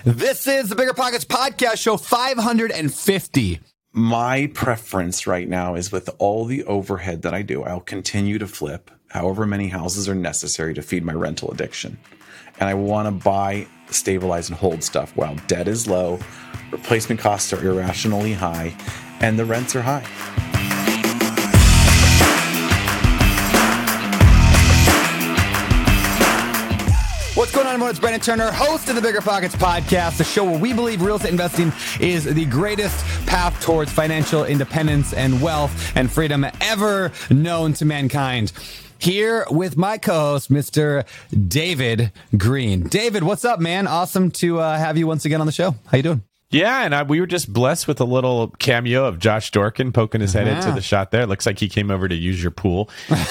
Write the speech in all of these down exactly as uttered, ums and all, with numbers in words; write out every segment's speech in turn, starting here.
This is the Bigger Pockets Podcast, show five hundred fifty. My preference right now is with all the overhead that I do, I'll continue to flip however many houses are necessary to feed my rental addiction. And I want to buy, stabilize, and hold stuff while debt is low, replacement costs are irrationally high, and the rents are high. What's going on, everyone? It's Brandon Turner, host of the Bigger Pockets Podcast, the show where we believe real estate investing is the greatest path towards financial independence and wealth and freedom ever known to mankind. Here with my co-host, Mister David Greene. David, what's up, man? Awesome to uh, have you once again on the show. How you doing? Yeah, and I, we were just blessed with a little cameo of Josh Dorkin poking his head uh-huh. into the shot there. It looks like he came over to use your pool.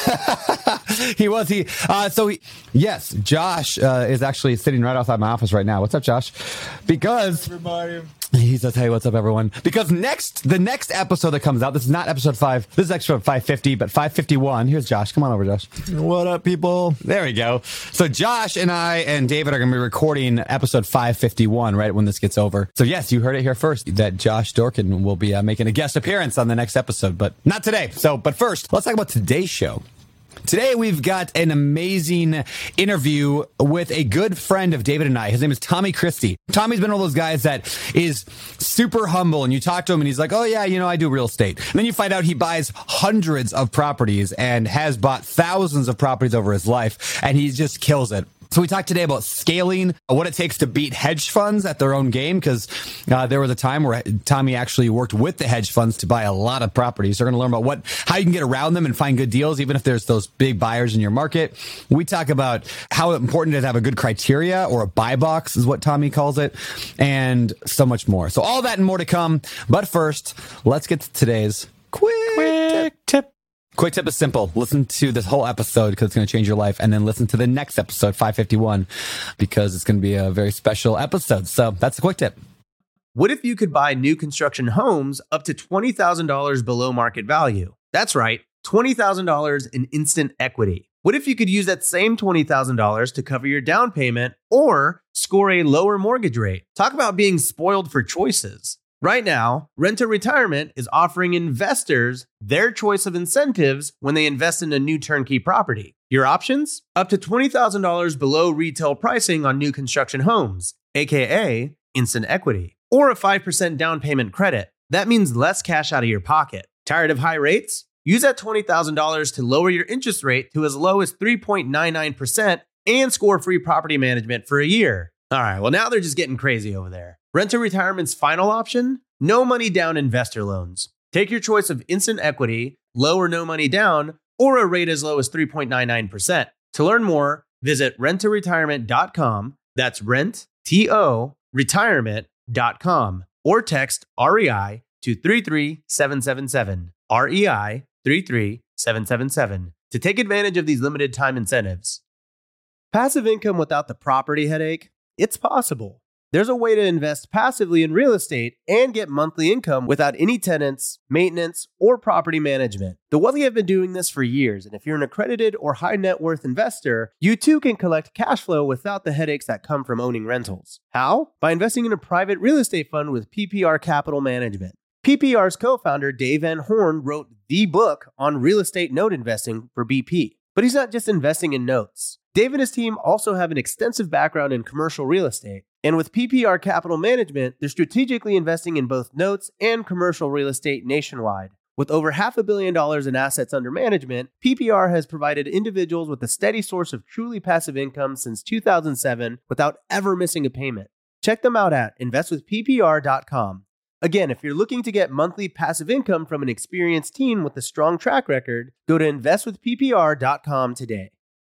He was. He. Uh, so, he, yes, Josh uh, is actually sitting right outside my office right now. What's up, Josh? Because... Everybody. He says, hey, what's up, everyone? Because next, the next episode that comes out, this is not episode five, this is episode five fifty, but five fifty-one. Here's Josh. Come on over, Josh. What up, people? There we go. So Josh and I and David are going to be recording episode five fifty-one right when this gets over. So yes, you heard it here first, that Josh Dorkin will be uh, making a guest appearance on the next episode, but not today. So, but first, let's talk about today's show. Today, we've got an amazing interview with a good friend of David and I. His name is Tommy Christie. Tommy's been one of those guys that is super humble, and you talk to him and he's like, oh yeah, you know, I do real estate. And then you find out he buys hundreds of properties and has bought thousands of properties over his life, and he just kills it. So we talked today about scaling, what it takes to beat hedge funds at their own game, because uh, there was a time where Tommy actually worked with the hedge funds to buy a lot of properties. So we're going to learn about what how you can get around them and find good deals, even if there's those big buyers in your market. We talk about how important it is to have a good criteria, or a buy box is what Tommy calls it, and so much more. So all that and more to come. But first, let's get to today's quick, quick tip. Quick tip is simple. Listen to this whole episode because it's going to change your life, and then listen to the next episode, five fifty-one, because it's going to be a very special episode. So that's the quick tip. What if you could buy new construction homes up to twenty thousand dollars below market value? That's right, twenty thousand dollars in instant equity. What if you could use that same twenty thousand dollars to cover your down payment or score a lower mortgage rate? Talk about being spoiled for choices. Right now, Rent to Retirement is offering investors their choice of incentives when they invest in a new turnkey property. Your options? Up to twenty thousand dollars below retail pricing on new construction homes, aka instant equity, or a five percent down payment credit. That means less cash out of your pocket. Tired of high rates? Use that twenty thousand dollars to lower your interest rate to as low as three point nine nine percent and score free property management for a year. All right, well, now they're just getting crazy over there. Rent to Retirement's final option? No money down investor loans. Take your choice of instant equity, low or no money down, or a rate as low as three point nine nine percent. To learn more, visit rent to retirement dot com. That's rent, T O, retirement dot com. Or text R E I to three three seven seven seven. R E I three three seven seven seven to take advantage of these limited time incentives. Passive income without the property headache? It's possible. There's a way to invest passively in real estate and get monthly income without any tenants, maintenance, or property management. The Wealthy have been doing this for years, and if you're an accredited or high net worth investor, you too can collect cash flow without the headaches that come from owning rentals. How? By investing in a private real estate fund with P P R Capital Management. P P R's co-founder Dave Van Horn wrote the book on real estate note investing for B P. But he's not just investing in notes. Dave and his team also have an extensive background in commercial real estate. And with P P R Capital Management, they're strategically investing in both notes and commercial real estate nationwide. With over half a billion dollars in assets under management, P P R has provided individuals with a steady source of truly passive income since two thousand seven without ever missing a payment. Check them out at invest with P P R dot com. Again, if you're looking to get monthly passive income from an experienced team with a strong track record, go to invest with P P R dot com today.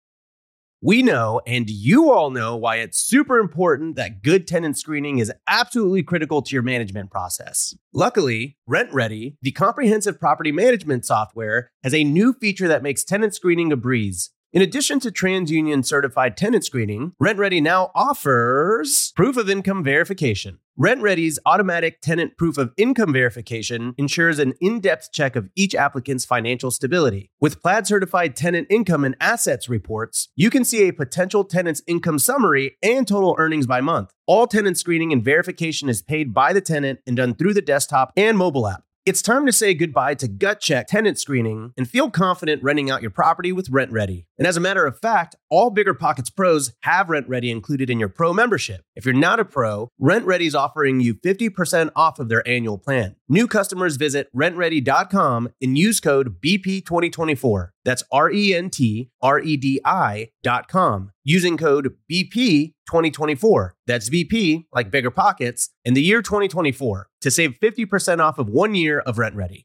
We know, and you all know, why it's super important that good tenant screening is absolutely critical to your management process. Luckily, RentRedi, the comprehensive property management software, has a new feature that makes tenant screening a breeze. In addition to TransUnion certified tenant screening, RentRedi now offers proof of income verification. RentRedi's automatic tenant proof of income verification ensures an in-depth check of each applicant's financial stability. With Plaid certified tenant income and assets reports, you can see a potential tenant's income summary and total earnings by month. All tenant screening and verification is paid by the tenant and done through the desktop and mobile app. It's time to say goodbye to gut check tenant screening and feel confident renting out your property with RentRedi. And as a matter of fact, all BiggerPockets pros have RentRedi included in your pro membership. If you're not a pro, RentRedi is offering you fifty percent off of their annual plan. New customers visit rent ready dot com and use code B P twenty twenty-four. That's R E N T R E D I dot com. Using code B P twenty twenty-four. That's B P, like BiggerPockets, in the year twenty twenty-four to save fifty percent off of one year of RentRedi.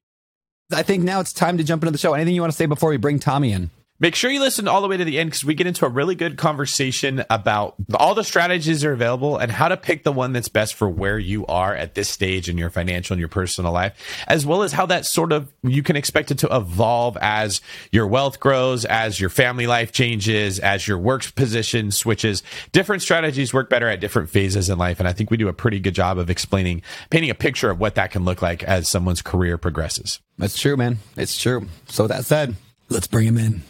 I think now it's time to jump into the show. Anything you want to say before we bring Tommy in? Make sure you listen all the way to the end because we get into a really good conversation about all the strategies that are available and how to pick the one that's best for where you are at this stage in your financial and your personal life, as well as how that sort of you can expect it to evolve as your wealth grows, as your family life changes, as your work position switches. Different strategies work better at different phases in life. And I think we do a pretty good job of explaining, painting a picture of what that can look like as someone's career progresses. That's true, man. It's true. So that said, let's bring him in.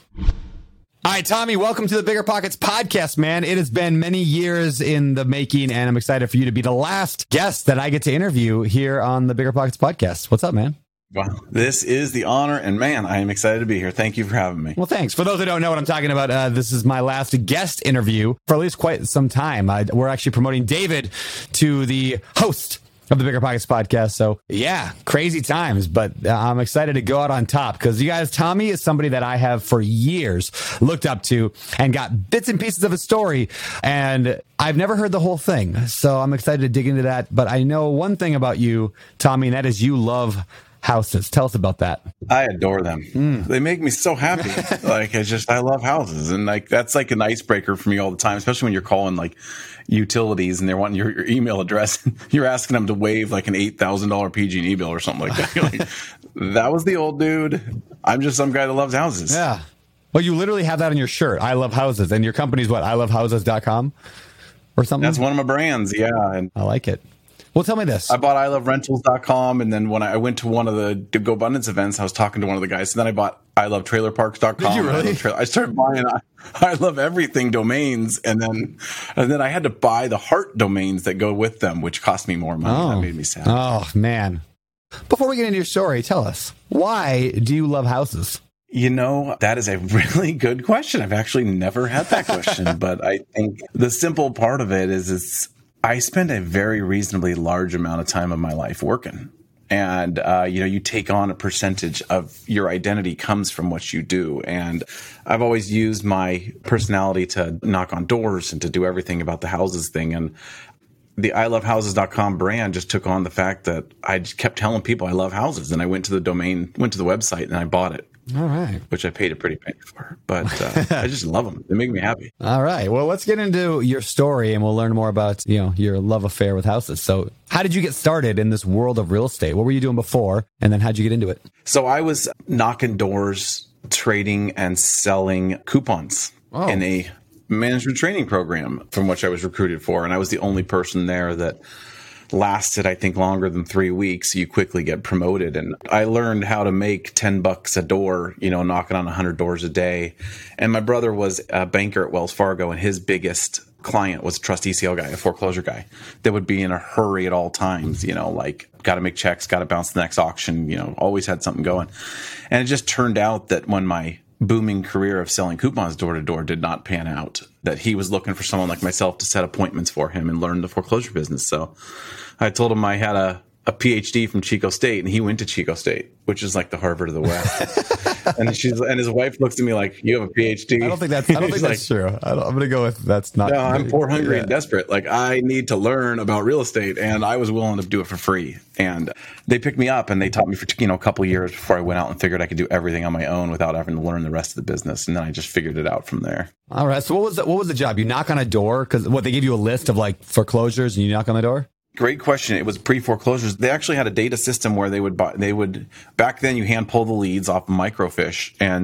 All right, Tommy, welcome to the BiggerPockets podcast, man. It has been many years in the making, and I'm excited for you to be the last guest that I get to interview here on the BiggerPockets podcast. What's up, man? Well, this is the honor, and man, I am excited to be here. Thank you for having me. Well, thanks. For those who don't know what I'm talking about, uh, this is my last guest interview for at least quite some time. I, we're actually promoting David to the host of the BiggerPockets podcast. So yeah, crazy times, but uh, I'm excited to go out on top because you guys, Tommy is somebody that I have for years looked up to and got bits and pieces of his story. And I've never heard the whole thing. So I'm excited to dig into that. But I know one thing about you, Tommy, and that is you love houses. Tell us about that. I adore them. Mm. They make me so happy. Like, I just, I love houses. And like, that's like an icebreaker for me all the time, especially when you're calling like utilities and they're wanting your, your email address. You're asking them to waive like an eight thousand dollars P G and E bill or something like that. You're like, that was the old dude. I'm just some guy that loves houses. Yeah. Well, you literally have that on your shirt. I love houses. And your company's what? I love houses dot com or something? That's one of my brands. Yeah. And I like it. Well, tell me this. I bought I love rentals dot com, and then when I went to one of the Go Abundance events, I was talking to one of the guys, and then I bought I love trailer parks dot com. Did you really? I, I started buying I, I love everything domains, and then and then I had to buy the heart domains that go with them, which cost me more money. Oh. That made me sad. Oh, man. Before we get into your story, tell us, why do you love houses? You know, that is a really good question. I've actually never had that question, but I think the simple part of it is it's I spend a very reasonably large amount of time of my life working. And, uh, you know, you take on a percentage of your identity comes from what you do. And I've always used my personality to knock on doors and to do everything about the houses thing. And the I love houses dot com brand just took on the fact that I just kept telling people I love houses. And I went to the domain, went to the website, and I bought it. All right. Which I paid a pretty penny for. But uh, I just love them. They make me happy. All right. Well, let's get into your story and we'll learn more about, you know, your love affair with houses. So how did you get started in this world of real estate? What were you doing before? And then how'd you get into it? So I was knocking doors, trading and selling coupons oh. in a management training program from which I was recruited for. And I was the only person there that lasted, I think, longer than three weeks. You quickly get promoted. And I learned how to make ten bucks a door, you know, knocking on one hundred doors a day. And my brother was a banker at Wells Fargo, and his biggest client was a trust E C L guy, a foreclosure guy that would be in a hurry at all times, you know, like got to make checks, got to bounce the next auction, you know, always had something going. And it just turned out that when my booming career of selling coupons door to door did not pan out, that he was looking for someone like myself to set appointments for him and learn the foreclosure business. So I told him I had a, a P H D from Chico State, and he went to Chico State, which is like the Harvard of the West. and she's and his wife looks at me like, "You have a P H D?" I don't think that's. I don't think like, that's true. I don't, I'm going to go with that's not. No, I'm really, poor, hungry, yeah. and desperate. Like I need to learn about real estate, and I was willing to do it for free. And they picked me up, and they taught me for you know a couple of years before I went out and figured I could do everything on my own without having to learn the rest of the business. And then I just figured it out from there. All right. So what was the, what was the job? You knock on a door because what they give you a list of like foreclosures, and you knock on the door. Great question. It was pre-foreclosures. They actually had a data system where they would buy, they would, back then you hand pull the leads off of microfiche, and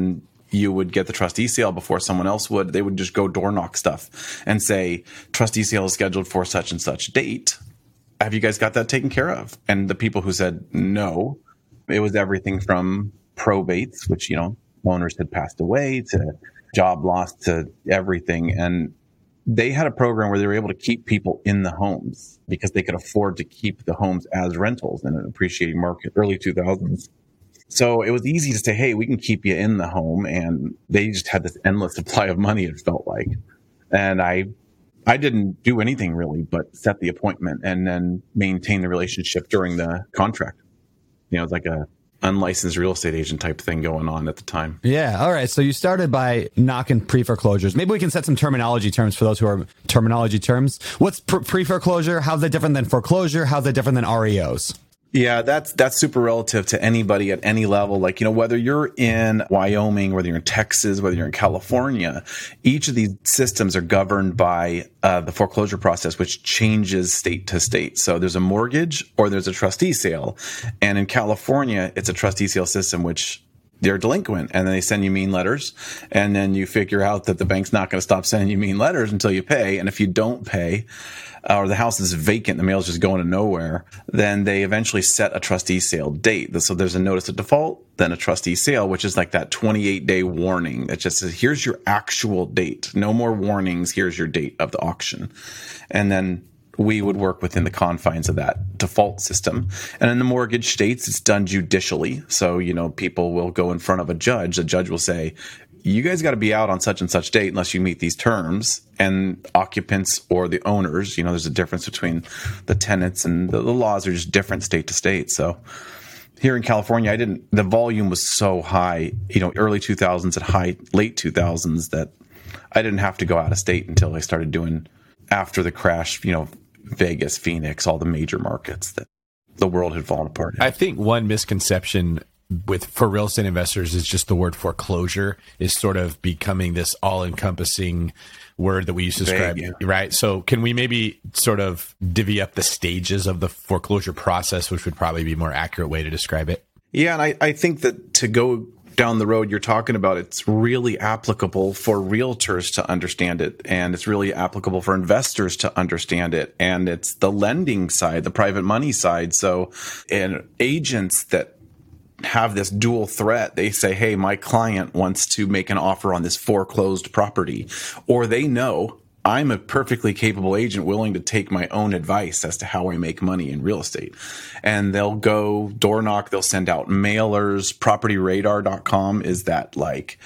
you would get the trustee sale before someone else would. They would just go door knock stuff and say, trustee sale is scheduled for such and such date. Have you guys got that taken care of? And the people who said no, it was everything from probates, which, you know, owners had passed away, to job loss, to everything. And they had a program where they were able to keep people in the homes because they could afford to keep the homes as rentals in an appreciating market, early two thousands. So it was easy to say, hey, we can keep you in the home. And they just had this endless supply of money, it felt like. And I I didn't do anything really but set the appointment and then maintain the relationship during the contract. You know, it's like a unlicensed real estate agent type thing going on at the time. Yeah. All right. So you started by knocking pre-foreclosures. Maybe we can set some terminology terms for those who are terminology terms. What's pre-foreclosure? How's that different than foreclosure? How's that different than R E Os? Yeah, that's that's super relative to anybody at any level. Like, you know, whether you're in Wyoming, whether you're in Texas, whether you're in California, each of these systems are governed by uh, the foreclosure process, which changes state to state. So there's a mortgage or there's a trustee sale. And in California, it's a trustee sale system, which they're delinquent, and then they send you mean letters, and then you figure out that the bank's not going to stop sending you mean letters until you pay. And if you don't pay, uh, or the house is vacant, the mail's just going to nowhere, then they eventually set a trustee sale date. So there's a notice of default, then a trustee sale, which is like that twenty-eight day warning that just says, here's your actual date. No more warnings. Here's your date of the auction. And then we would work within the confines of that default system. And in the mortgage states, it's done judicially. So, you know, people will go in front of a judge. The judge will say, you guys got to be out on such and such date unless you meet these terms. And occupants or the owners, you know, there's a difference between the tenants, and the, the laws are just different state to state. So here in California, I didn't, the volume was so high, you know, early two thousands and high, late two thousands, that I didn't have to go out of state until I started doing, after the crash, you know, Vegas, Phoenix, all the major markets that the world had fallen apart in. I think one misconception with for real estate investors is just the word foreclosure is sort of becoming this all-encompassing word that we use to describe, Vague, yeah. right? So can we maybe sort of divvy up the stages of the foreclosure process, which would probably be a more accurate way to describe it? Yeah, and I, I think that to go down the road you're talking about, it's really applicable for realtors to understand it, and it's really applicable for investors to understand it, and it's the lending side, the private money side. So, and agents that have this dual threat, they say, hey, my client wants to make an offer on this foreclosed property, or they know I'm a perfectly capable agent willing to take my own advice as to how I make money in real estate. And they'll go door knock, they'll send out mailers. property radar dot com is that like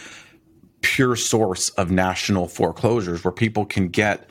pure source of national foreclosures where people can get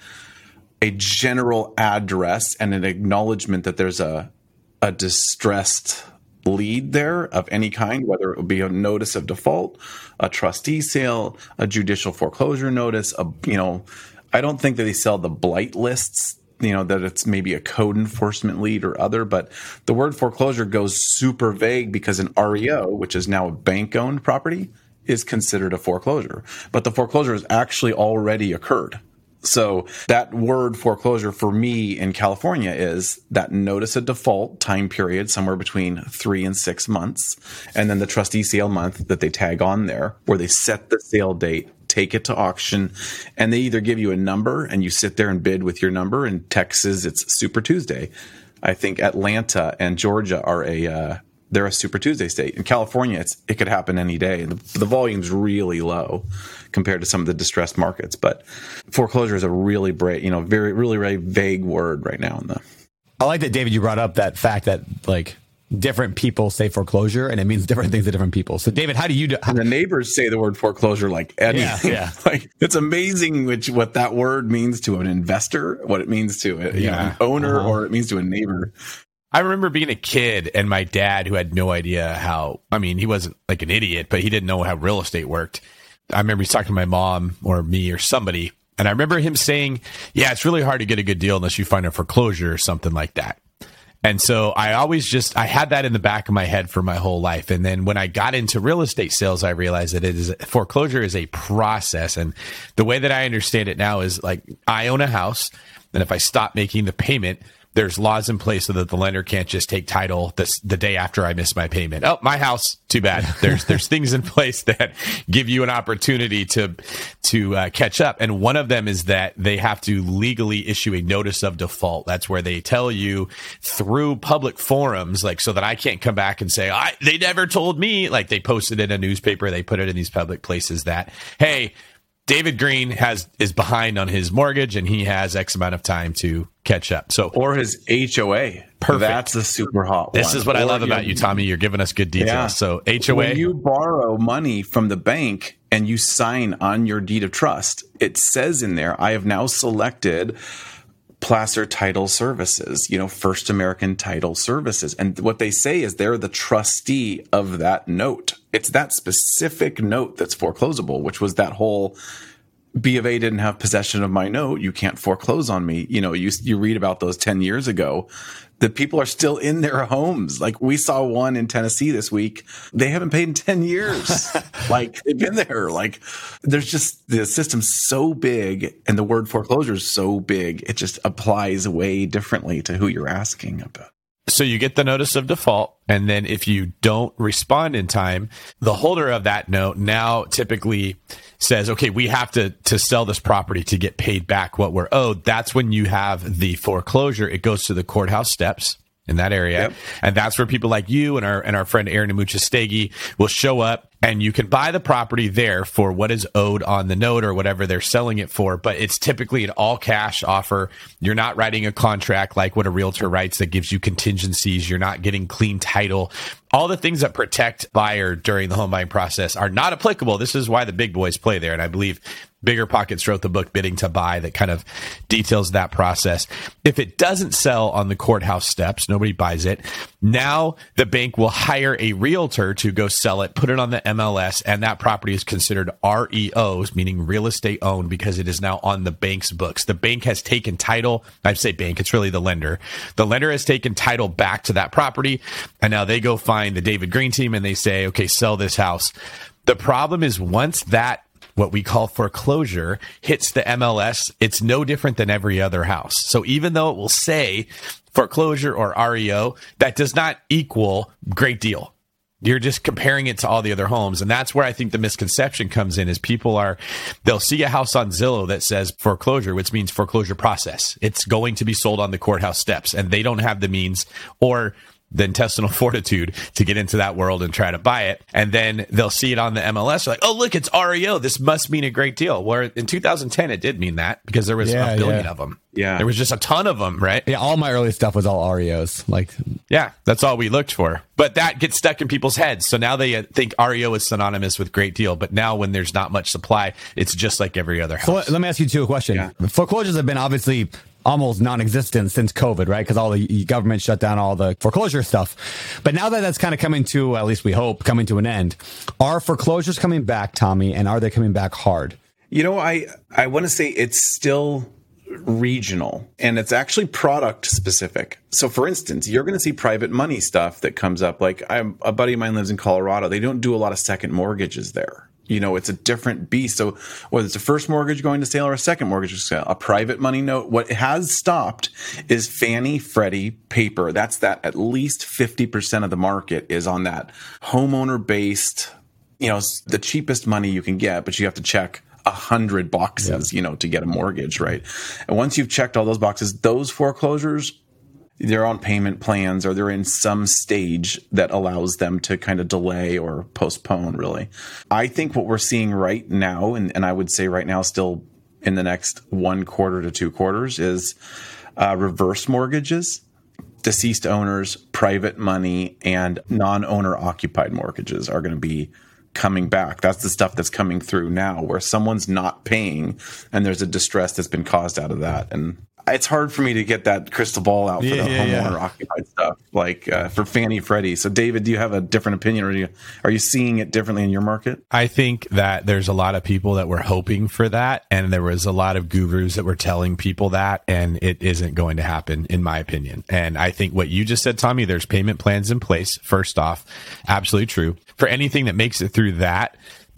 a general address and an acknowledgement that there's a, a distressed lead there of any kind, whether it would be a notice of default, a trustee sale, a judicial foreclosure notice, a, you know, I don't think that they sell the blight lists, you know, that it's maybe a code enforcement lead or other, but the word foreclosure goes super vague because an R E O, which is now a bank-owned property, is considered a foreclosure. But the foreclosure has actually already occurred. So that word foreclosure for me in California is that notice of default time period, somewhere between three and six months, and then the trustee sale month that they tag on there, where they set the sale date, take it to auction, and they either give you a number and you sit there and bid with your number. In Texas, it's Super Tuesday. I think Atlanta and Georgia are a uh, they're a Super Tuesday state. In California, it's it could happen any day. The, the volume's really low compared to some of the distressed markets. But foreclosure is a really bright, you know, very really very vague word right now in the. I like that, David, you brought up that fact that like different people say foreclosure and it means different things to different people. So David, how do you do? How- the neighbors say the word foreclosure like anything. Yeah, yeah. Like it's amazing which what that word means to an investor, what it means to a, you Yeah. know, an owner, Uh-huh. or it means to a neighbor. I remember being a kid and my dad, who had no idea how, I mean, he wasn't like an idiot, but he didn't know how real estate worked. I remember he's talking to my mom or me or somebody. And I remember him saying, yeah, it's really hard to get a good deal unless you find a foreclosure or something like that. And so I always just, I had that in the back of my head for my whole life. And then when I got into real estate sales, I realized that it is foreclosure is a process. And the way that I understand it now is like I own a house. And if I stop making the payment, there's laws in place so that the lender can't just take title this, the day after I miss my payment. Oh, my house, too bad. There's there's things in place that give you an opportunity to to uh, catch up. And one of them is that they have to legally issue a notice of default. That's where they tell you through public forums, like so that I can't come back and say, I, they never told me, like they posted in a newspaper, they put it in these public places that, hey, David Green has is behind on his mortgage and he has X amount of time to catch up. So or his H O A. Perfect. That's a super hot this one. This is what or I love about you, Tommy. You're giving us good details. Yeah. So H O A. When you borrow money from the bank and you sign on your deed of trust, it says in there, I have now selected Placer Title Services, you know, First American Title Services. And what they say is they're the trustee of that note. It's that specific note that's foreclosable, which was that whole B of A didn't have possession of my note. You can't foreclose on me. You know, you, you read about those ten years ago. The people are still in their homes. Like we saw one in Tennessee this week. They haven't paid in ten years. Like they've been there. Like there's just the system's so big and the word foreclosure is so big. It just applies way differently to who you're asking about. So you get the notice of default. And then if you don't respond in time, the holder of that note now typically says, okay, we have to, to sell this property to get paid back what we're owed. That's when you have the foreclosure. It goes to the courthouse steps in that area. Yep. And that's where people like you and our and our friend Aaron Amuchastegui will show up, and you can buy the property there for what is owed on the note or whatever they're selling it for. But it's typically an all cash offer. You're not writing a contract like what a realtor writes that gives you contingencies. You're not getting clean title. All the things that protect buyer during the home buying process are not applicable. This is why the big boys play there. And I believe Bigger Pockets wrote the book Bidding to Buy that kind of details that process. If it doesn't sell on the courthouse steps, nobody buys it. Now the bank will hire a realtor to go sell it, put it on the M L S, and that property is considered R E Os, meaning real estate owned, because it is now on the bank's books. The bank has taken title. I say bank, it's really the lender. The lender has taken title back to that property, and now they go find the David Green team and they say, okay, sell this house. The problem is once that what we call foreclosure hits the M L S, it's no different than every other house. So even though it will say foreclosure or R E O, that does not equal great deal. You're just comparing it to all the other homes. And that's where I think the misconception comes in is people are, they'll see a house on Zillow that says foreclosure, which means foreclosure process. It's going to be sold on the courthouse steps, and they don't have the means or the intestinal fortitude to get into that world and try to buy it. And then they'll see it on the M L S like, oh, look, it's R E O. This must mean a great deal. Where in two thousand ten, it did mean that because there was yeah, a billion yeah. of them. Yeah. There was just a ton of them, right? Yeah, all my early stuff was all R E Os. Like, yeah, that's all we looked for. But that gets stuck in people's heads. So now they think R E O is synonymous with great deal. But now when there's not much supply, it's just like every other house. So let, let me ask you two a question. Yeah. Foreclosures have been obviously almost non-existent since COVID, right? Because all the government shut down all the foreclosure stuff. But now that that's kind of coming to, at least we hope, coming to an end, are foreclosures coming back, Tommy, and are they coming back hard? You know, I, I want to say it's still regional, and it's actually product specific. So for instance, you're going to see private money stuff that comes up. Like I'm, a buddy of mine lives in Colorado. They don't do a lot of second mortgages there. You know, it's a different beast. So whether it's a first mortgage going to sale or a second mortgage to sale, a private money note, what has stopped is Fannie Freddie paper. That's that at least fifty percent of the market is on that homeowner based, you know, the cheapest money you can get, but you have to check a hundred boxes, yep. you know, to get a mortgage, right? And once you've checked all those boxes, those foreclosures, they're on payment plans or they're in some stage that allows them to kind of delay or postpone, really. I think what we're seeing right now, and, and I would say right now still in the next one quarter to two quarters, is uh, reverse mortgages, deceased owners, private money, and non-owner occupied mortgages are going to be coming back. That's the stuff that's coming through now where someone's not paying and there's a distress that's been caused out of that. And it's hard for me to get that crystal ball out for yeah, the yeah, homeowner yeah. occupied stuff, like uh, for Fannie Freddie. So, David, do you have a different opinion, or are you, are you seeing it differently in your market? I think that there's a lot of people that were hoping for that, and there was a lot of gurus that were telling people that, and it isn't going to happen, in my opinion. And I think what you just said, Tommy, there's payment plans in place. First off, absolutely true. For anything that makes it through that,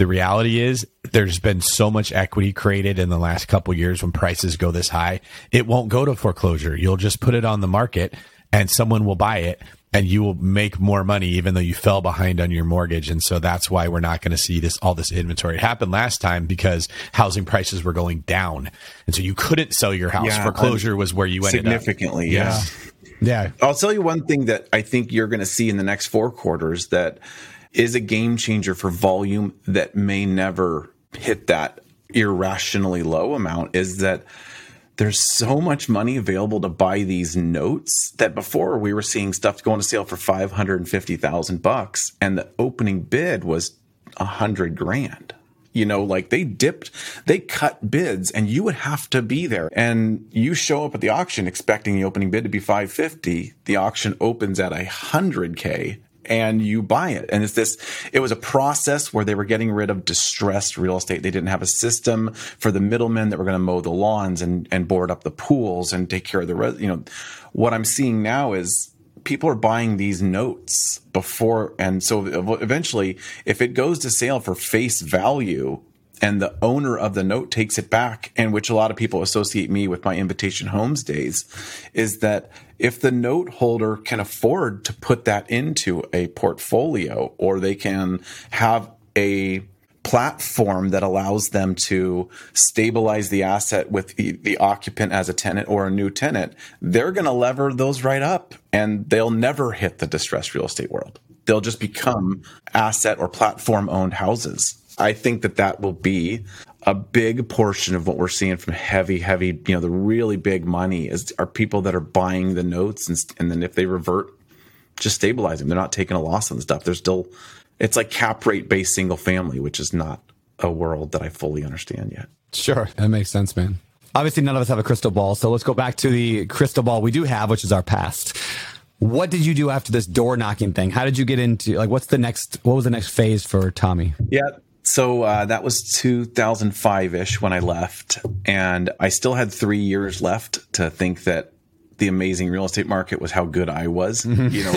The reality is there's been so much equity created in the last couple of years when prices go this high, it won't go to foreclosure. You'll just put it on the market and someone will buy it and you will make more money even though you fell behind on your mortgage. And so that's why we're not going to see this, all this inventory. It happened last time because housing prices were going down. And so you couldn't sell your house. Yeah, Foreclosure was where you ended significantly, up. yeah. Yeah. I'll tell you one thing that I think you're going to see in the next four quarters that is a game changer for volume that may never hit that irrationally low amount is that there's so much money available to buy these notes that before we were seeing stuff going to sale for five hundred fifty thousand bucks and the opening bid was a hundred grand. You know, like they dipped, they cut bids and you would have to be there. And you show up at the auction expecting the opening bid to be five fifty. The auction opens at a hundred K and you buy it. And it's this, it was a process where they were getting rid of distressed real estate. They didn't have a system for the middlemen that were going to mow the lawns and, and board up the pools and take care of the, res- you know, what I'm seeing now is people are buying these notes before. And so eventually, if it goes to sale for face value and the owner of the note takes it back, and which a lot of people associate me with my Invitation Homes days, is that if the note holder can afford to put that into a portfolio, or they can have a platform that allows them to stabilize the asset with the, the occupant as a tenant or a new tenant, they're going to lever those right up and they'll never hit the distressed real estate world. They'll just become asset or platform owned houses. I think that that will be a big portion of what we're seeing from heavy, heavy, you know, the really big money is are people that are buying the notes and, and then if they revert, just stabilize them. They're not taking a loss on the stuff. They're still, it's like cap rate based single family, which is not a world that I fully understand yet. Sure. That makes sense, man. Obviously, none of us have a crystal ball. So let's go back to the crystal ball we do have, which is our past. What did you do after this door knocking thing? How did you get into, like, what's the next, what was the next phase for Tommy? Yeah. So uh, that was two thousand five-ish when I left. And I still had three years left to think that the amazing real estate market was how good I was. You know,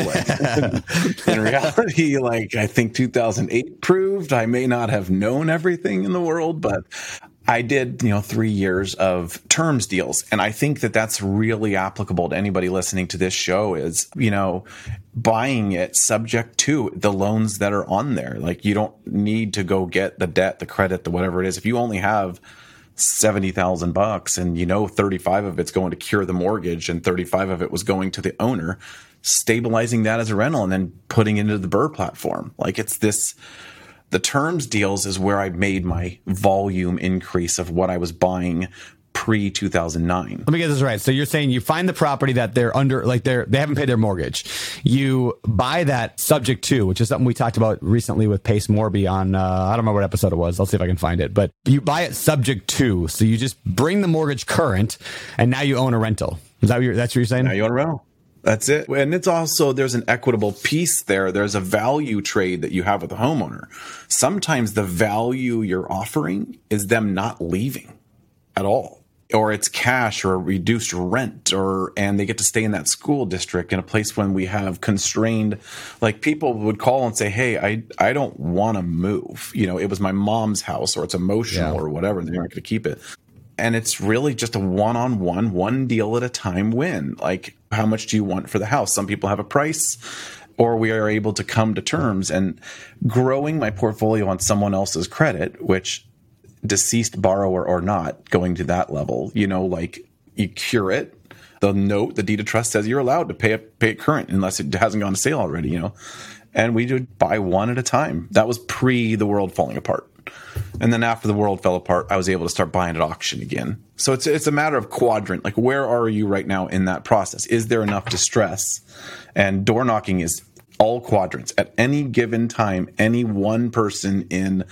like in reality, like I think two thousand eight proved I may not have known everything in the world, but I did, you know, three years of terms deals. And I think that that's really applicable to anybody listening to this show is, you know, buying it subject to the loans that are on there. Like you don't need to go get the debt, the credit, the whatever it is. If you only have seventy thousand bucks and you know thirty-five of it's going to cure the mortgage and thirty-five of it was going to the owner, stabilizing that as a rental and then putting it into the Burr platform. Like it's this, the terms deals is where I made my volume increase of what I was buying pre two thousand nine. Let me get this right. So you're saying you find the property that they're under, like they're, they haven't paid their mortgage. You buy that subject to, which is something we talked about recently with Pace Morby on, uh, I don't remember what episode it was. I'll see if I can find it, but you buy it subject to. So you just bring the mortgage current and now you own a rental. Is that what you're, that's what you're saying? Now you own a rental. That's it. And it's also, there's an equitable piece there. There's a value trade that you have with the homeowner. Sometimes the value you're offering is them not leaving at all. Or it's cash or reduced rent, or and they get to stay in that school district in a place when we have constrained, like people would call and say, hey, I, I don't want to move. You know, it was my mom's house or it's emotional yeah. or whatever, and they're not going to keep it. And it's really just a one-on-one, one deal at a time win. Like, how much do you want for the house? Some people have a price, or we are able to come to terms. And growing my portfolio on someone else's credit, which deceased borrower or not, going to that level, you know, like you cure it. The note, the deed of trust says you're allowed to pay it, pay it current unless it hasn't gone to sale already, you know. And we would buy one at a time. That was pre the world falling apart. And then after the world fell apart, I was able to start buying at auction again. So it's it's a matter of quadrant. Like, where are you right now in that process? Is there enough distress? And door knocking is all quadrants. At any given time, any one person in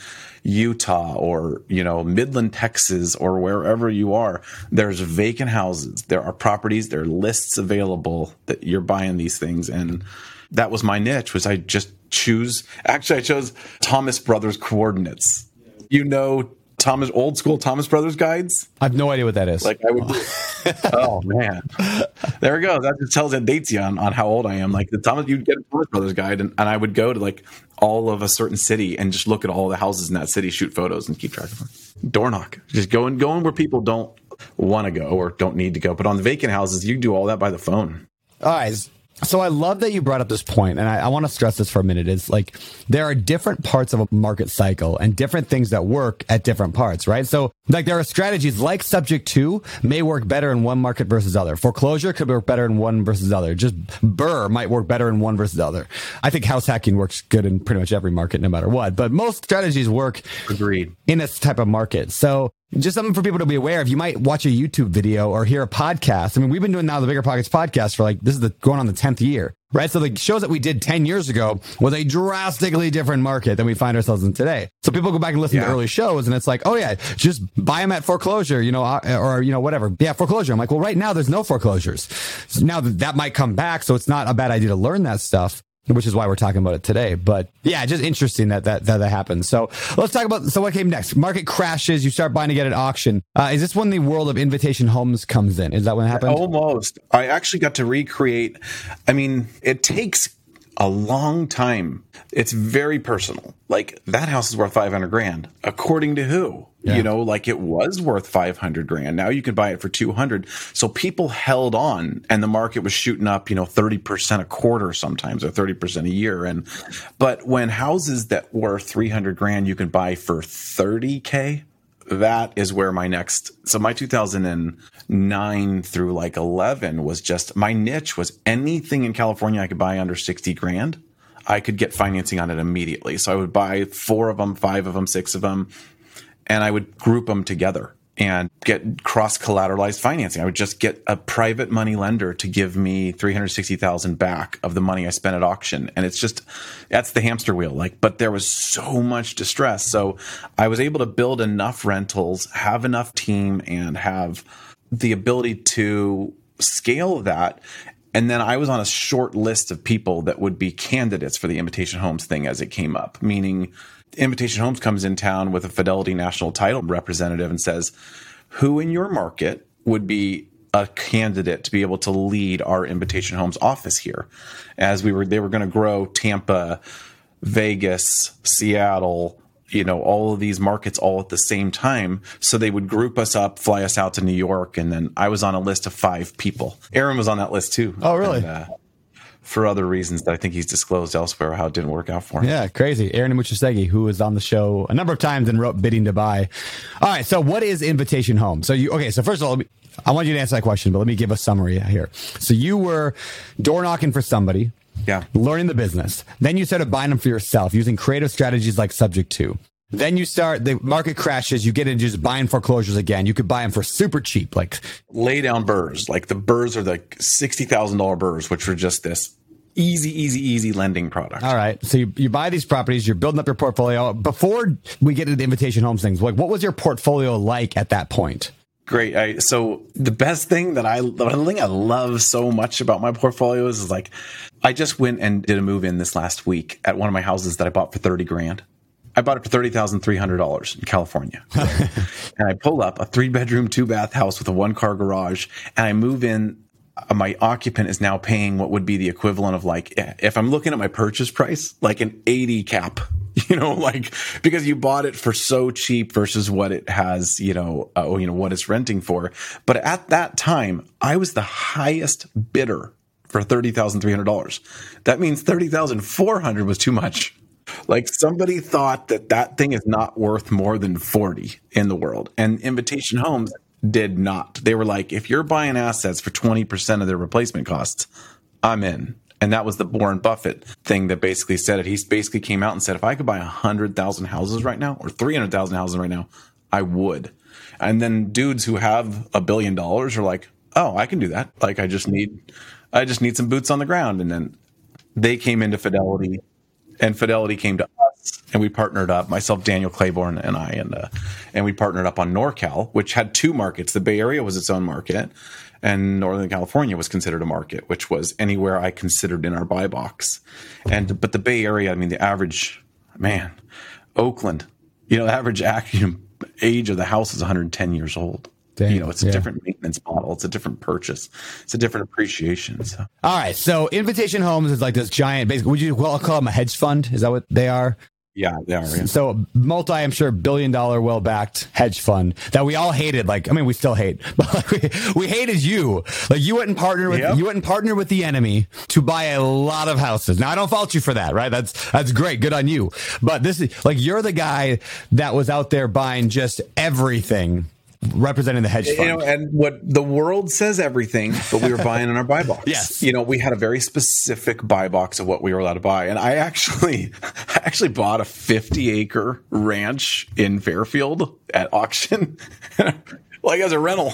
Utah or, you know, Midland, Texas, or wherever you are, there's vacant houses. There are properties, there are lists available that you're buying these things. And that was my niche, was I just choose. Actually, I chose Thomas Brothers coordinates. You know Thomas, old school Thomas Brothers guides. I have no idea what that is. Like I would. Oh man, there we go. That just tells that dates you on, on how old I am. Like the Thomas, you'd get a Thomas Brothers guide, and, and I would go to like all of a certain city and just look at all the houses in that city, shoot photos, and keep track of them. Door knock, just going going where people don't want to go or don't need to go. But on the vacant houses, you do all that by the phone. All right. So I love that you brought up this point, and I, I want to stress this for a minute. It's like there are different parts of a market cycle and different things that work at different parts, right? So like there are strategies like subject to may work better in one market versus other. Foreclosure could work better in one versus other. Just Burr might work better in one versus other. I think house hacking works good in pretty much every market, no matter what. But most strategies work Agreed. in this type of market. So just something for people to be aware of. You might watch a YouTube video or hear a podcast. I mean, we've been doing now the Bigger Pockets podcast for like, this is the going on the tenth year, right? So the shows that we did ten years ago was a drastically different market than we find ourselves in today. So people go back and listen Yeah. to early shows and it's like, oh yeah, just buy them at foreclosure, you know, or, you know, whatever. Yeah, foreclosure. I'm like, well, right now there's no foreclosures. So now that, that might come back. So it's not a bad idea to learn that stuff, which is why we're talking about it today. But yeah, just interesting that that that, that happens. So let's talk about, so what came next? Market crashes, you start buying to get at auction. Uh, is this when the world of Invitation Homes comes in? Is that when it happened? Almost. I actually got to recreate. I mean, it takes a long time. It's very personal. Like that house is worth five hundred grand. According to who? Yeah. You know, like it was worth five hundred grand. Now you can buy it for two hundred. So people held on and the market was shooting up, you know, thirty percent a quarter sometimes or thirty percent a year. And, but when houses that were three hundred grand, you can buy for thirty K, that is where my next, so my two thousand nine through like eleven was just, my niche was anything in California I could buy under sixty grand. I could get financing on it immediately. So I would buy four of them, five of them, six of them, and I would group them together and get cross collateralized financing. I would just get a private money lender to give me three hundred sixty thousand back of the money I spent at auction. And it's just, that's the hamster wheel. Like, but there was so much distress. So I was able to build enough rentals, have enough team, and have the ability to scale that. And then I was on a short list of people that would be candidates for the Invitation Homes thing as it came up, meaning Invitation Homes comes in town with a Fidelity National Title representative and says, who in your market would be a candidate to be able to lead our Invitation Homes office here? As we were, they were going to grow Tampa, Vegas, Seattle, you know, all of these markets all at the same time. So they would group us up, fly us out to New York. And then I was on a list of five people. Aaron was on that list too. Oh, really? And, uh, for other reasons that I think he's disclosed elsewhere, how it didn't work out for him. Yeah, crazy. Aaron Muchasegi, who was on the show a number of times and wrote Bidding to Buy. All right, so what is Invitation Home? So you, okay, so first of all, let me, I want you to answer that question, but let me give a summary here. So you were door knocking for somebody. Yeah. Learning the business. Then you started buying them for yourself using creative strategies like subject to. Then you start, the market crashes, you get into just buying foreclosures again. You could buy them for super cheap. Like lay down burrs. Like the burrs are the sixty thousand dollars burrs, which were just this easy, easy, easy lending product. All right. So you, you buy these properties, you're building up your portfolio. Before we get into the Invitation Homes things, like what was your portfolio like at that point? Great. I, so the best thing that I, the thing I love so much about my portfolios is like, I just went and did a move in this last week at one of my houses that I bought for thirty grand. I bought it for thirty thousand three hundred dollars in California. And I pull up a three bedroom, two bath house with a one car garage, and I move in. My occupant is now paying what would be the equivalent of like, if I'm looking at my purchase price, like an eighty cap, you know, like because you bought it for so cheap versus what it has, you know, uh, you know, what it's renting for. But at that time, I was the highest bidder for thirty thousand three hundred dollars. That means thirty thousand four hundred dollars was too much. Like somebody thought that that thing is not worth more than forty in the world. And Invitation Homes did not. They were like, if you're buying assets for twenty percent of their replacement costs, I'm in. And that was the Warren Buffett thing that basically said it. He basically came out and said, if I could buy one hundred thousand houses right now or three hundred thousand houses right now, I would. And then dudes who have a billion dollars are like, oh, I can do that. Like, I just need, I just need some boots on the ground. And then they came into Fidelity, and Fidelity came to us, and we partnered up, myself, Daniel Claiborne, and I, and uh, and we partnered up on NorCal, which had two markets. The Bay Area was its own market, and Northern California was considered a market, which was anywhere I considered in our buy box. And but the Bay Area, I mean, the average, man, Oakland, you know, the average act, you know, age of the house is one hundred ten years old. Dang, you know, it's a yeah. different maintenance model. It's a different purchase. It's a different appreciation. So. All right. So Invitation Homes is like this giant, basically, would you well call them a hedge fund? Is that what they are? Yeah, they are. Yeah. So multi, I'm sure, billion dollar, well backed hedge fund that we all hated. Like, I mean, we still hate, but like we, we hated you. Like you went and partnered with, Yep. you went and partnered with the enemy to buy a lot of houses. Now I don't fault you for that, right? That's, that's great. Good on you. But this is like, you're the guy that was out there buying just everything, representing the hedge fund. You know, and what the world says everything, but we were buying in our buy box. Yes. You know, we had a very specific buy box of what we were allowed to buy. And I actually, I actually bought a fifty acre ranch in Fairfield at auction. Like as a rental.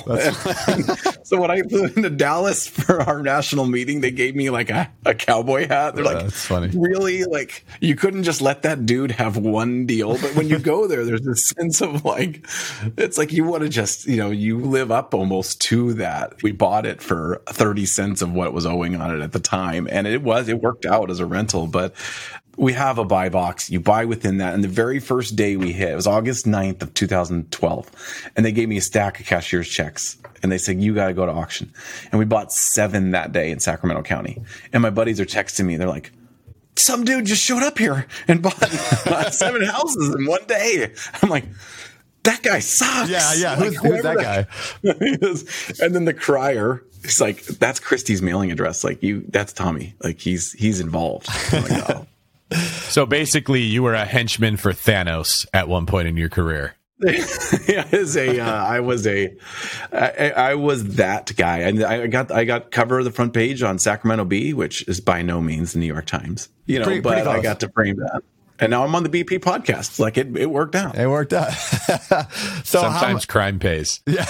So when I flew into Dallas for our national meeting, they gave me like a, a cowboy hat. They're Yeah, like, that's funny. really? Like you couldn't just let that dude have one deal. But when you go there, there's this sense of like, it's like you want to just, you know, you live up almost to that. We bought it for thirty cents of what was owing on it at the time. And it was, it worked out as a rental, but we have a buy box. You buy within that. And the very first day we hit, it was August ninth of two thousand twelve. And they gave me a stack of cashier's checks. And they said, you got to go to auction. And we bought seven that day in Sacramento County. And my buddies are texting me. They're like, some dude just showed up here and bought, bought seven houses in one day. I'm like, that guy sucks. Yeah, yeah. Like, Who's, who's that guy? guy? And then the crier, he's like, that's Christie's mailing address. Like you, that's Tommy. Like he's, he's involved. I'm like, oh. So basically, you were a henchman for Thanos at one point in your career. Yeah, as a, uh, I was a, I, I was that guy, and I got, I got cover of the front page on Sacramento Bee, which is by no means the New York Times, you know, Pretty- but pretty I close. got to frame that, and now I'm on the B P podcast. Like it, it worked out. It worked out. So how Sometimes crime pays. mu-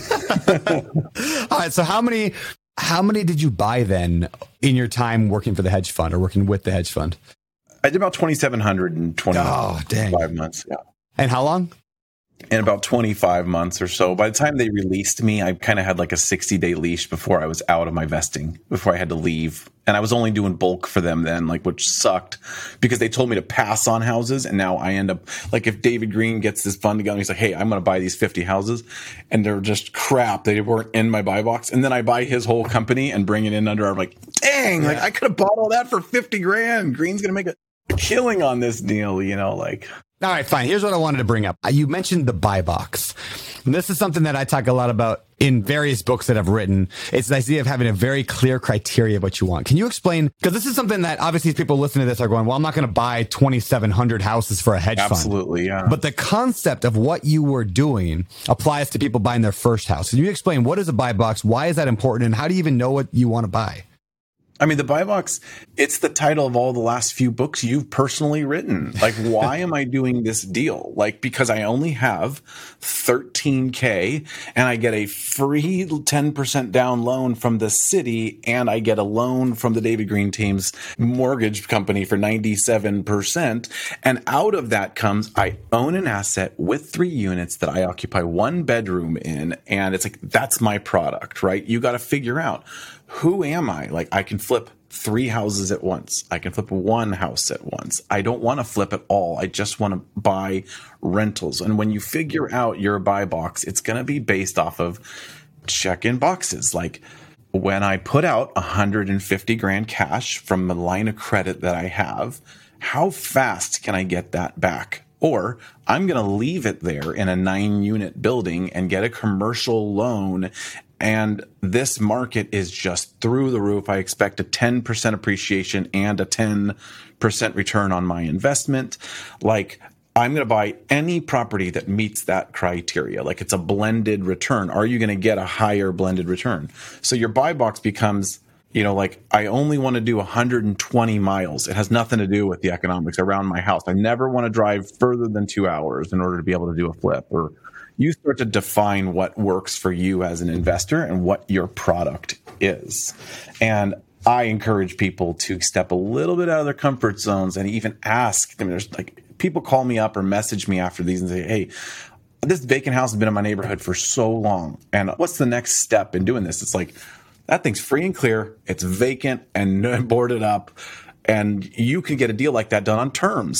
all right. So how many, how many did you buy then in your time working for the hedge fund or working with the hedge fund? I did about twenty-seven hundred in Oh, dang. twenty-five months. Yeah. And how long? In about twenty-five months or so. By the time they released me, I kind of had like a sixty day leash before I was out of my vesting, before I had to leave. And I was only doing bulk for them then, like, which sucked because they told me to pass on houses. And now I end up like, if David Green gets this fund together, he's like, hey, I'm going to buy these fifty houses, and they're just crap. They weren't in my buy box. And then I buy his whole company and bring it in under our, like, dang, like I could have bought all that for fifty grand. Green's going to make a killing on this deal, you know, like. All right, fine. Here's what I wanted to bring up. You mentioned the buy box. And this is something that I talk a lot about in various books that I've written. It's the idea of having a very clear criteria of what you want. Can you explain? Because this is something that obviously people listening to this are going, well, I'm not going to buy twenty-seven hundred houses for a hedge fund. Absolutely, yeah. But the concept of what you were doing applies to people buying their first house. Can you explain what is a buy box? Why is that important? And how do you even know what you want to buy? I mean, the buy box, it's the title of all the last few books you've personally written. Like, why am I doing this deal? Like, because I only have thirteen K and I get a free ten percent down loan from the city, and I get a loan from the David Green team's mortgage company for ninety-seven percent. And out of that comes, I own an asset with three units that I occupy one bedroom in. And it's like, that's my product, right? You got to figure out, who am I? Like, I can flip three houses at once. I can flip one house at once. I don't want to flip at all. I just want to buy rentals. And when you figure out your buy box, it's going to be based off of check-in boxes. Like, when I put out one hundred fifty grand cash from the line of credit that I have, how fast can I get that back? Or I'm going to leave it there in a nine unit building and get a commercial loan. And this market is just through the roof. I expect a ten percent appreciation and a ten percent return on my investment. Like, I'm going to buy any property that meets that criteria. Like, it's a blended return. Are you going to get a higher blended return? So your buy box becomes, you know, like, I only want to do one hundred twenty miles. It has nothing to do with the economics around my house. I never want to drive further than two hours in order to be able to do a flip. Or you start to define what works for you as an investor and what your product is. And I encourage people to step a little bit out of their comfort zones and even ask. I mean, there's like, people call me up or message me after these and say, hey, this vacant house has been in my neighborhood for so long, and what's the next step in doing this? It's like, that thing's free and clear. It's vacant and boarded up, and you can get a deal like that done on terms.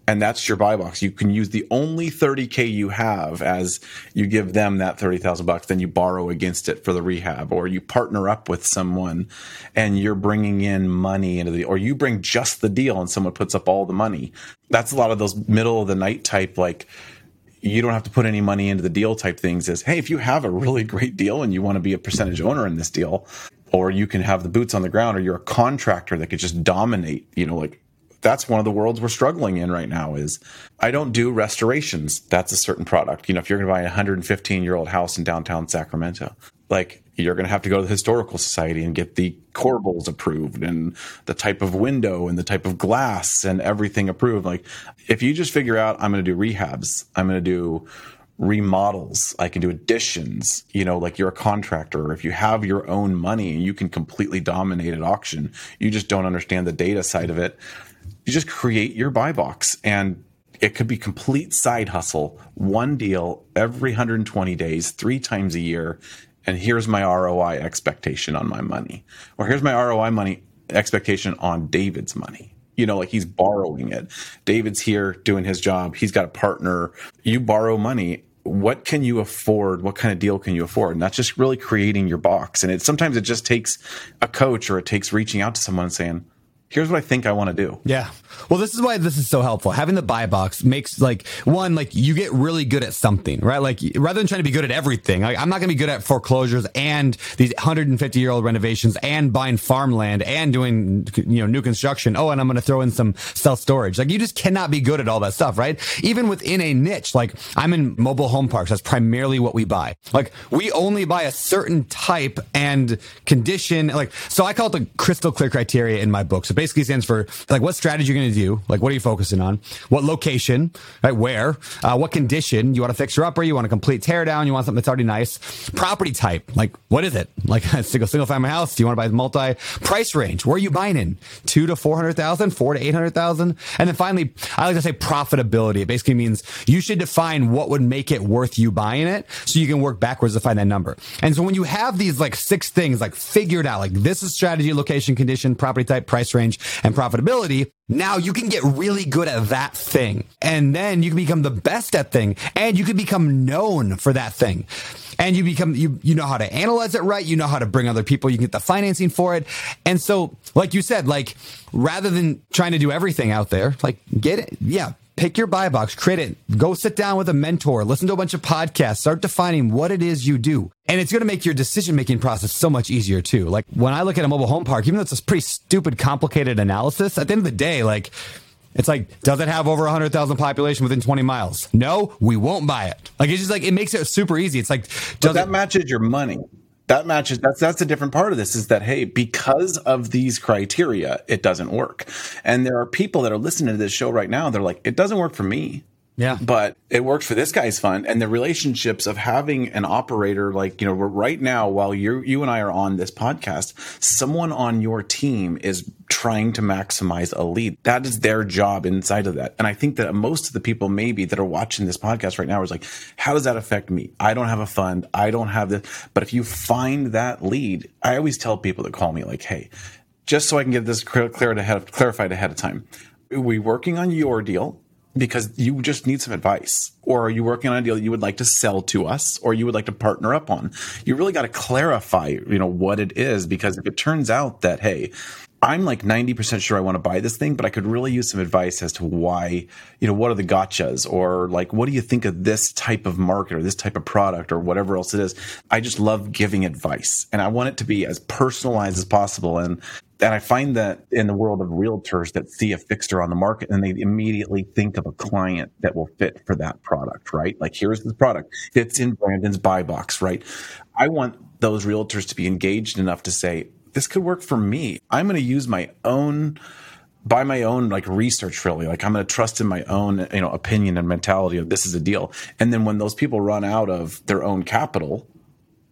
And that's your buy box. You can use the only thirty K you have as you give them that thirty thousand bucks, then you borrow against it for the rehab, or you partner up with someone and you're bringing in money into the, or you bring just the deal and someone puts up all the money. That's a lot of those middle of the night type, like you don't have to put any money into the deal type things is, hey, if you have a really great deal and you want to be a percentage owner in this deal, or you can have the boots on the ground, or you're a contractor that could just dominate, you know, like, that's one of the worlds we're struggling in right now is I don't do restorations. That's a certain product. You know, if you're going to buy a one hundred fifteen year old house in downtown Sacramento, like you're going to have to go to the Historical Society and get the corbels approved and the type of window and the type of glass and everything approved. Like if you just figure out I'm going to do rehabs, I'm going to do remodels, I can do additions, you know, like you're a contractor, or if you have your own money and you can completely dominate at auction, you just don't understand the data side of it. You just create your buy box, and it could be complete side hustle, one deal every one hundred twenty days, three times a year. And here's my R O I expectation on my money, or here's my R O I money expectation on David's money. You know, like he's borrowing it. David's here doing his job. He's got a partner. You borrow money. What can you afford? What kind of deal can you afford? And that's just really creating your box. And it sometimes it just takes a coach, or it takes reaching out to someone and saying, here's what I think I want to do. Yeah. Well, this is why this is so helpful. Having the buy box makes, like, one, like you get really good at something, right? Like rather than trying to be good at everything, like, I'm not going to be good at foreclosures and these one hundred fifty year old renovations and buying farmland and doing, you know, new construction. Oh, and I'm going to throw in some self storage. Like you just cannot be good at all that stuff, right? Even within a niche, like I'm in mobile home parks. That's primarily what we buy. Like we only buy a certain type and condition. Like, so I call it the crystal clear criteria in my book. So basically stands for like what strategy you're going to do, like what are you focusing on, what location, right, where, uh, what condition, you want to fix her up, or you want a complete tear down, you want something that's already nice, property type, like what is it, like a single single family house, do you want to buy multi, price range, where are you buying in, two to four hundred thousand, four to eight hundred thousand, and then finally I like to say profitability. It basically means you should define what would make it worth you buying it, so you can work backwards to find that number. And so when you have these like six things like figured out, like this is strategy, location, condition, property type, price range, and profitability, now you can get really good at that thing. And then you can become the best at thing, and you can become known for that thing. And you become, you, you know how to analyze it right. You know how to bring other people. You can get the financing for it. And so, like you said, like rather than trying to do everything out there, like get it. Yeah. Pick your buy box, create it, go sit down with a mentor, listen to a bunch of podcasts, start defining what it is you do. And it's going to make your decision-making process so much easier too. Like when I look at a mobile home park, even though it's a pretty stupid, complicated analysis, at the end of the day, like it's like, does it have over one hundred thousand population within twenty miles? No, we won't buy it. Like it's just like, it makes it super easy. It's like, does but that it- matches your money. That matches, that's, that's a different part of this is that, hey, because of these criteria, it doesn't work. And there are people that are listening to this show right now. They're like, it doesn't work for me. Yeah. But it works for this guy's fund. And the relationships of having an operator, like, you know, right now, while you you and I are on this podcast, someone on your team is trying to maximize a lead. That is their job inside of that. And I think that most of the people maybe that are watching this podcast right now is like, how does that affect me? I don't have a fund. I don't have this. But if you find that lead, I always tell people that call me like, hey, just so I can get this clear, clear ahead, clarified ahead of time, are we working on your deal because you just need some advice? Or are you working on a deal you would like to sell to us, or you would like to partner up on? You really got to clarify, you know, what it is, because if it turns out that, hey, I'm like ninety percent sure I want to buy this thing, but I could really use some advice as to why, you know, what are the gotchas, or like, what do you think of this type of market or this type of product or whatever else it is? I just love giving advice, and I want it to be as personalized as possible. And And I find that in the world of realtors that see a fixture on the market and they immediately think of a client that will fit for that product, right? Like, here's the product, fits in Brandon's buy box, right? I want those realtors to be engaged enough to say, this could work for me. I'm going to use my own, by my own like research, really. Like I'm going to trust in my own, you know, opinion and mentality of this is a deal. And then when those people run out of their own capital,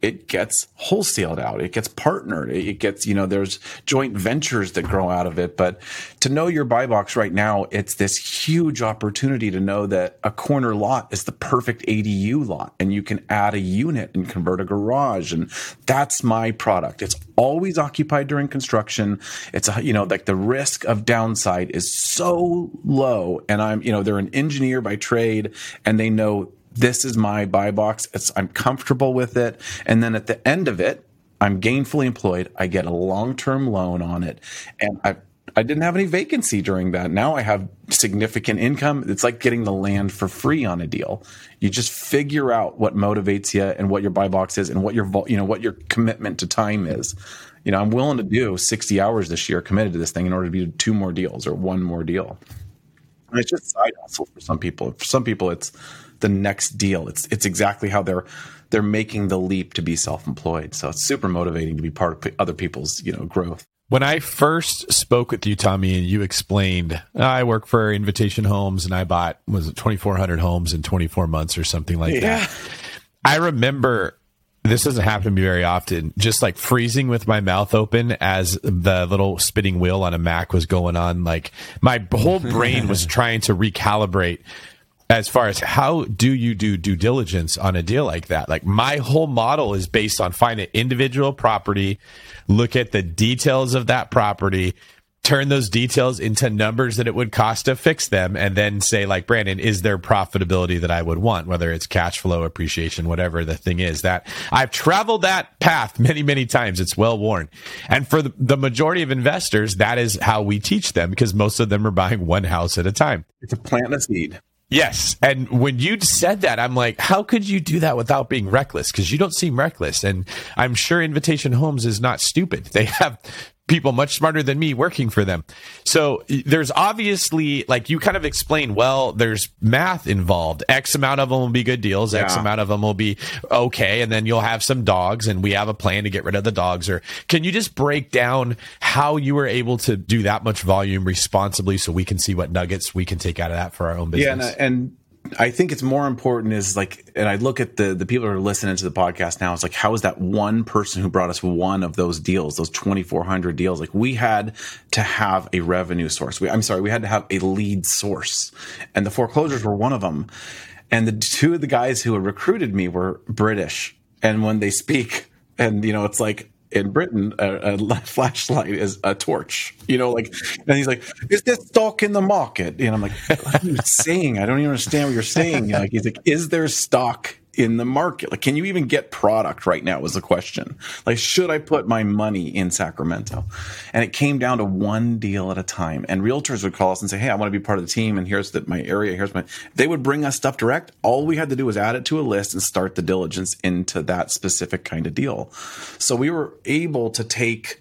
it gets wholesaled out. It gets partnered. It gets, you know, there's joint ventures that grow out of it. But to know your buy box right now, it's this huge opportunity to know that a corner lot is the perfect A D U lot, and you can add a unit and convert a garage. And that's my product. It's always occupied during construction. It's a, you know, like the risk of downside is so low. And I'm, you know, they're an engineer by trade, and they know this is my buy box. It's, I'm comfortable with it. And then at the end of it, I'm gainfully employed. I get a long-term loan on it. And I, I didn't have any vacancy during that. Now I have significant income. It's like getting the land for free on a deal. You just figure out what motivates you and what your buy box is and what your, you know, what your commitment to time is. You know, I'm willing to do sixty hours this year committed to this thing in order to do two more deals or one more deal. And it's just side hustle for some people. For some people, it's the next deal. It's it's exactly how they're they're making the leap to be self-employed. So it's super motivating to be part of other people's, you know, growth. When I first spoke with you, Tommy, and you explained, I work for Invitation Homes and I bought, was it twenty-four hundred homes in twenty-four months or something like yeah. that. I remember, this doesn't happen to me very often, just like freezing with my mouth open as the little spinning wheel on a Mac was going on. Like my whole brain was trying to recalibrate as far as how do you do due diligence on a deal like that? Like my whole model is based on find an individual property, look at the details of that property, turn those details into numbers that it would cost to fix them, and then say, like, Brandon, is there profitability that I would want, whether it's cash flow, appreciation, whatever the thing is. That I've traveled that path many, many times. It's well worn. And for the, the majority of investors, that is how we teach them, because most of them are buying one house at a time. It's a plant a seed. Yes. And when you said that, I'm like, how could you do that without being reckless? Because you don't seem reckless. And I'm sure Invitation Homes is not stupid. They have people much smarter than me working for them. So there's obviously, like you kind of explained, well, there's math involved. X amount of them will be good deals. Yeah. X amount of them will be okay. And then you'll have some dogs, and we have a plan to get rid of the dogs. Or can you just break down how you were able to do that much volume responsibly so we can see what nuggets we can take out of that for our own business? Yeah, and, and I think it's more important is like, and I look at the the people who are listening to the podcast now, it's like, how is that one person who brought us one of those deals, those twenty-four hundred deals? Like we had to have a revenue source. We, I'm sorry, we had to have a lead source, and the foreclosures were one of them. And the two of the guys who had recruited me were British. And when they speak, and you know, it's like, in Britain, a, a flashlight is a torch, you know, like, and he's like, is this stock in the market? And I'm like, what are you saying? I don't even understand what you're saying. Like, he's like, is there stock in the market? Like, can you even get product right now was the question. Like, should I put my money in Sacramento? And it came down to one deal at a time. And realtors would call us and say, hey, I want to be part of the team. And here's the, my area. Here's my, they would bring us stuff direct. All we had to do was add it to a list and start the diligence into that specific kind of deal. So we were able to take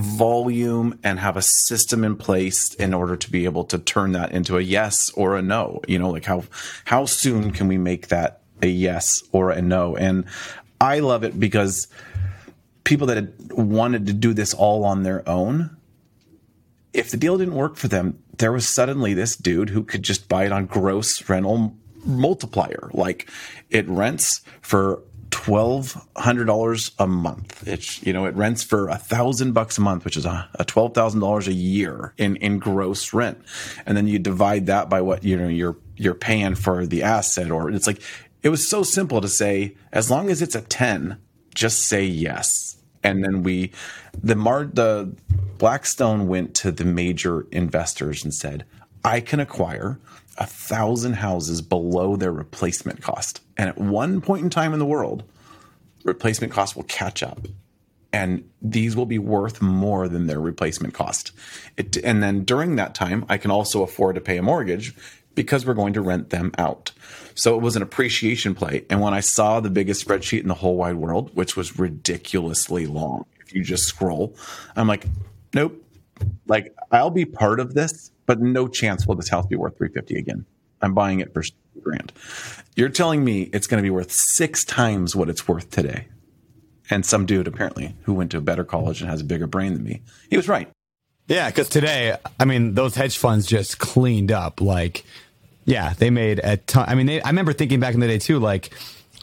volume and have a system in place in order to be able to turn that into a yes or a no. You know, like how, how soon can we make that a yes or a no? And I love it because people that had wanted to do this all on their own, if the deal didn't work for them, there was suddenly this dude who could just buy it on gross rental multiplier. Like it rents for twelve hundred dollars a month. It's, you know, it rents for a thousand bucks a month, which is a, a twelve thousand dollars a year in, in gross rent. And then you divide that by what, you know, you're, you're paying for the asset, or it's like, it was so simple to say, as long as it's a ten, just say yes. And then we, the Mar, the Blackstone went to the major investors and said, I can acquire a thousand houses below their replacement cost. And at one point in time in the world, replacement cost will catch up. And these will be worth more than their replacement cost. It, and then during that time, I can also afford to pay a mortgage because we're going to rent them out. So it was an appreciation play. And when I saw the biggest spreadsheet in the whole wide world, which was ridiculously long, if you just scroll, I'm like, nope. Like, I'll be part of this, but no chance will this house be worth three hundred fifty dollars again. I'm buying it for grand. You're telling me it's going to be worth six times what it's worth today. And some dude, apparently, who went to a better college and has a bigger brain than me, he was right. Yeah, because today, I mean, those hedge funds just cleaned up. Like, yeah, they made a ton. I mean, they, I remember thinking back in the day, too, like,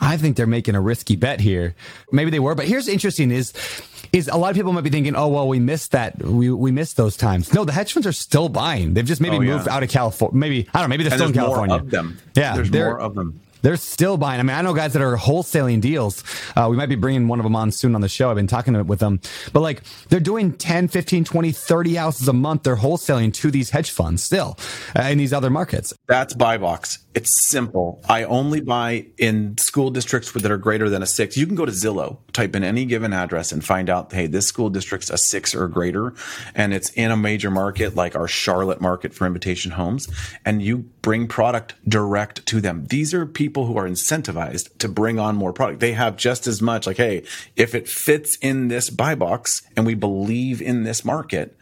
I think they're making a risky bet here. Maybe they were, but here's interesting is, is a lot of people might be thinking, oh, well, we missed that. We we missed those times. No, the hedge funds are still buying. They've just maybe oh, yeah. moved out of California. Maybe, I don't know, maybe they're and still in California. More of them. Yeah. There's more of them. They're still buying. I mean, I know guys that are wholesaling deals. Uh, we might be bringing one of them on soon on the show. I've been talking with them. But like, they're doing ten, fifteen, twenty, thirty houses a month. They're wholesaling to these hedge funds still uh, in these other markets. That's buy box. It's simple. I only buy in school districts that are greater than a six. You can go to Zillow, type in any given address and find out, hey, this school district's a six or greater. And it's in a major market like our Charlotte market for Invitation Homes. And you bring product direct to them. These are people who are incentivized to bring on more product. They have just as much like, hey, if it fits in this buy box and we believe in this market,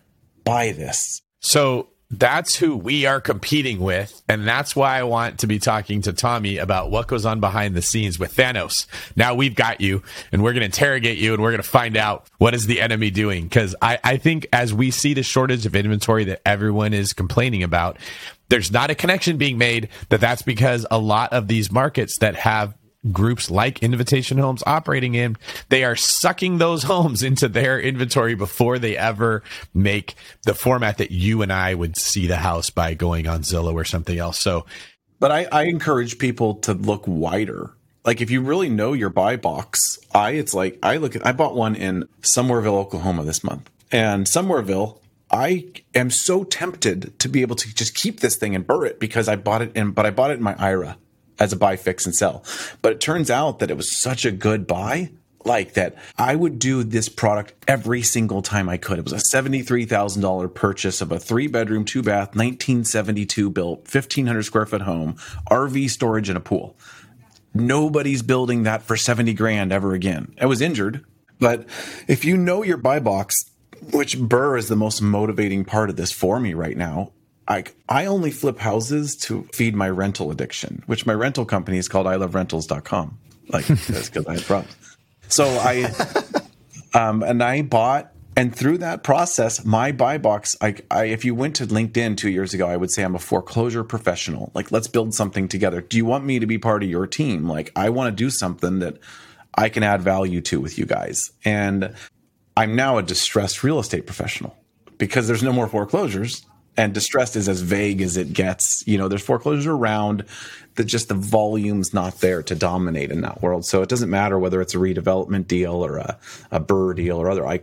buy this. So that's who we are competing with. And that's why I want to be talking to Tommy about what goes on behind the scenes with Thanos. Now we've got you and we're going to interrogate you and we're going to find out what is the enemy doing. Because I, I think as we see the shortage of inventory that everyone is complaining about, there's not a connection being made that that's because a lot of these markets that have groups like Invitation Homes operating in, they are sucking those homes into their inventory before they ever make the format that you and I would see the house by going on Zillow or something else. So, but I, I encourage people to look wider. Like if you really know your buy box, I it's like I look at I bought one in Somerville, Oklahoma this month, and Somerville, I am so tempted to be able to just keep this thing and burr it because I bought it in, but I bought it in my I R A as a buy, fix, and sell. But it turns out that it was such a good buy, like that I would do this product every single time I could. It was a seventy-three thousand dollars purchase of a three bedroom, two bath, nineteen seventy-two built, fifteen hundred square foot home, R V storage and a pool. Nobody's building that for seventy grand ever again. I was injured, but if you know your buy box, which burr is the most motivating part of this for me right now, I, I only flip houses to feed my rental addiction, which my rental company is called I love rentals dot com. Like, that's because I had problems. So I, um, and I bought, and through that process, my buy box, I, I, if you went to LinkedIn two years ago, I would say I'm a foreclosure professional. Like, let's build something together. Do you want me to be part of your team? Like, I want to do something that I can add value to with you guys. And I'm now a distressed real estate professional because there's no more foreclosures. And distressed is as vague as it gets. You know, there's foreclosures around, that just the volume's not there to dominate in that world. So it doesn't matter whether it's a redevelopment deal or a, a burr deal or other. I,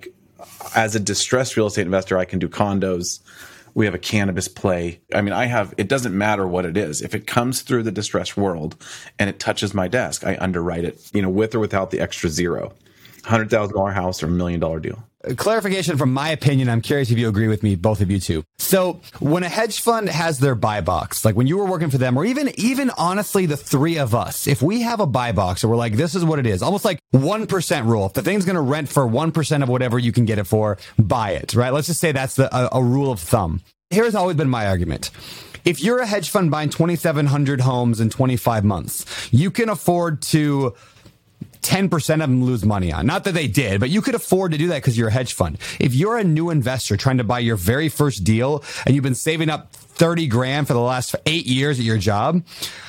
as a distressed real estate investor, I can do condos. We have a cannabis play. I mean, I have, it doesn't matter what it is. If it comes through the distressed world and it touches my desk, I underwrite it, you know, with or without the extra zero. one hundred thousand dollars house or a million dollar deal. Clarification from my opinion. I'm curious if you agree with me, both of you two. So when a hedge fund has their buy box, like when you were working for them, or even, even honestly, the three of us, if we have a buy box and we're like, this is what it is, almost like one percent rule. If the thing's going to rent for one percent of whatever you can get it for, buy it, right? Let's just say that's the, a, a rule of thumb. Here's always been my argument. If you're a hedge fund buying twenty-seven hundred homes in twenty-five months, you can afford to ten percent of them lose money on. Not that they did, but you could afford to do that because you're a hedge fund. If you're a new investor trying to buy your very first deal and you've been saving up thirty grand for the last eight years at your job,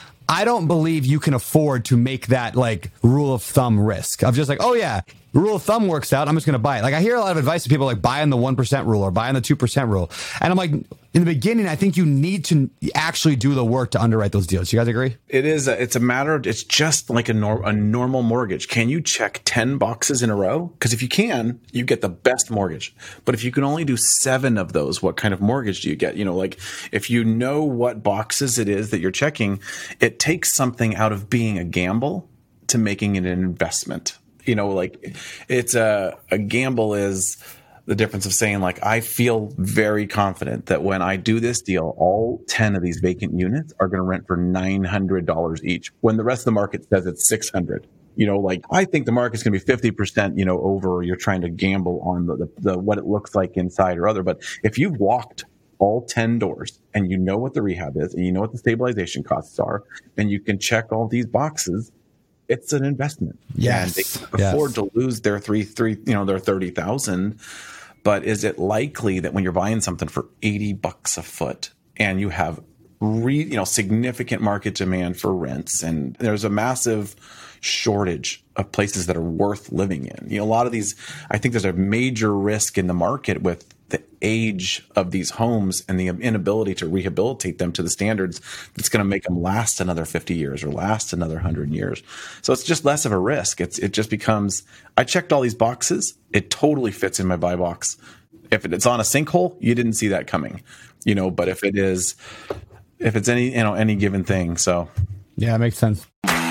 I don't believe you can afford to make that like rule of thumb risk of just like, oh yeah, rule of thumb works out, I'm just going to buy it. Like I hear a lot of advice to people like buy on the one percent rule or buy on the two percent rule. And I'm like, in the beginning, I think you need to actually do the work to underwrite those deals. You guys agree? It is. A, it's a matter of, it's just like a, nor, a normal mortgage. Can you check ten boxes in a row? Because if you can, you get the best mortgage. But if you can only do seven of those, what kind of mortgage do you get? You know, like if you know what boxes it is that you're checking, it takes something out of being a gamble to making it an investment. You know, like it's a, a gamble is the difference of saying like, I feel very confident that when I do this deal, all ten of these vacant units are going to rent for nine hundred dollars each when the rest of the market says it's six hundred. You know, like I think the market's going to be fifty percent, you know, over, you're trying to gamble on the, the, the, what it looks like inside or other. But if you've walked all ten doors and you know what the rehab is and you know what the stabilization costs are, and you can check all these boxes, it's an investment. Yes. And they can afford yes. to lose their three, three, you know, their thirty thousand. But is it likely that when you're buying something for eighty bucks a foot and you have re, you know, significant market demand for rents, and there's a massive shortage of places that are worth living in. You know, a lot of these, I think there's a major risk in the market with the age of these homes and the inability to rehabilitate them to the standards that's going to make them last another fifty years or last another one hundred years. So it's just less of a risk. It's it just becomes, I checked all these boxes. It totally fits in my buy box. If it's on a sinkhole, you didn't see that coming, you know, but if it is, if it's any, you know, any given thing. So yeah, it makes sense.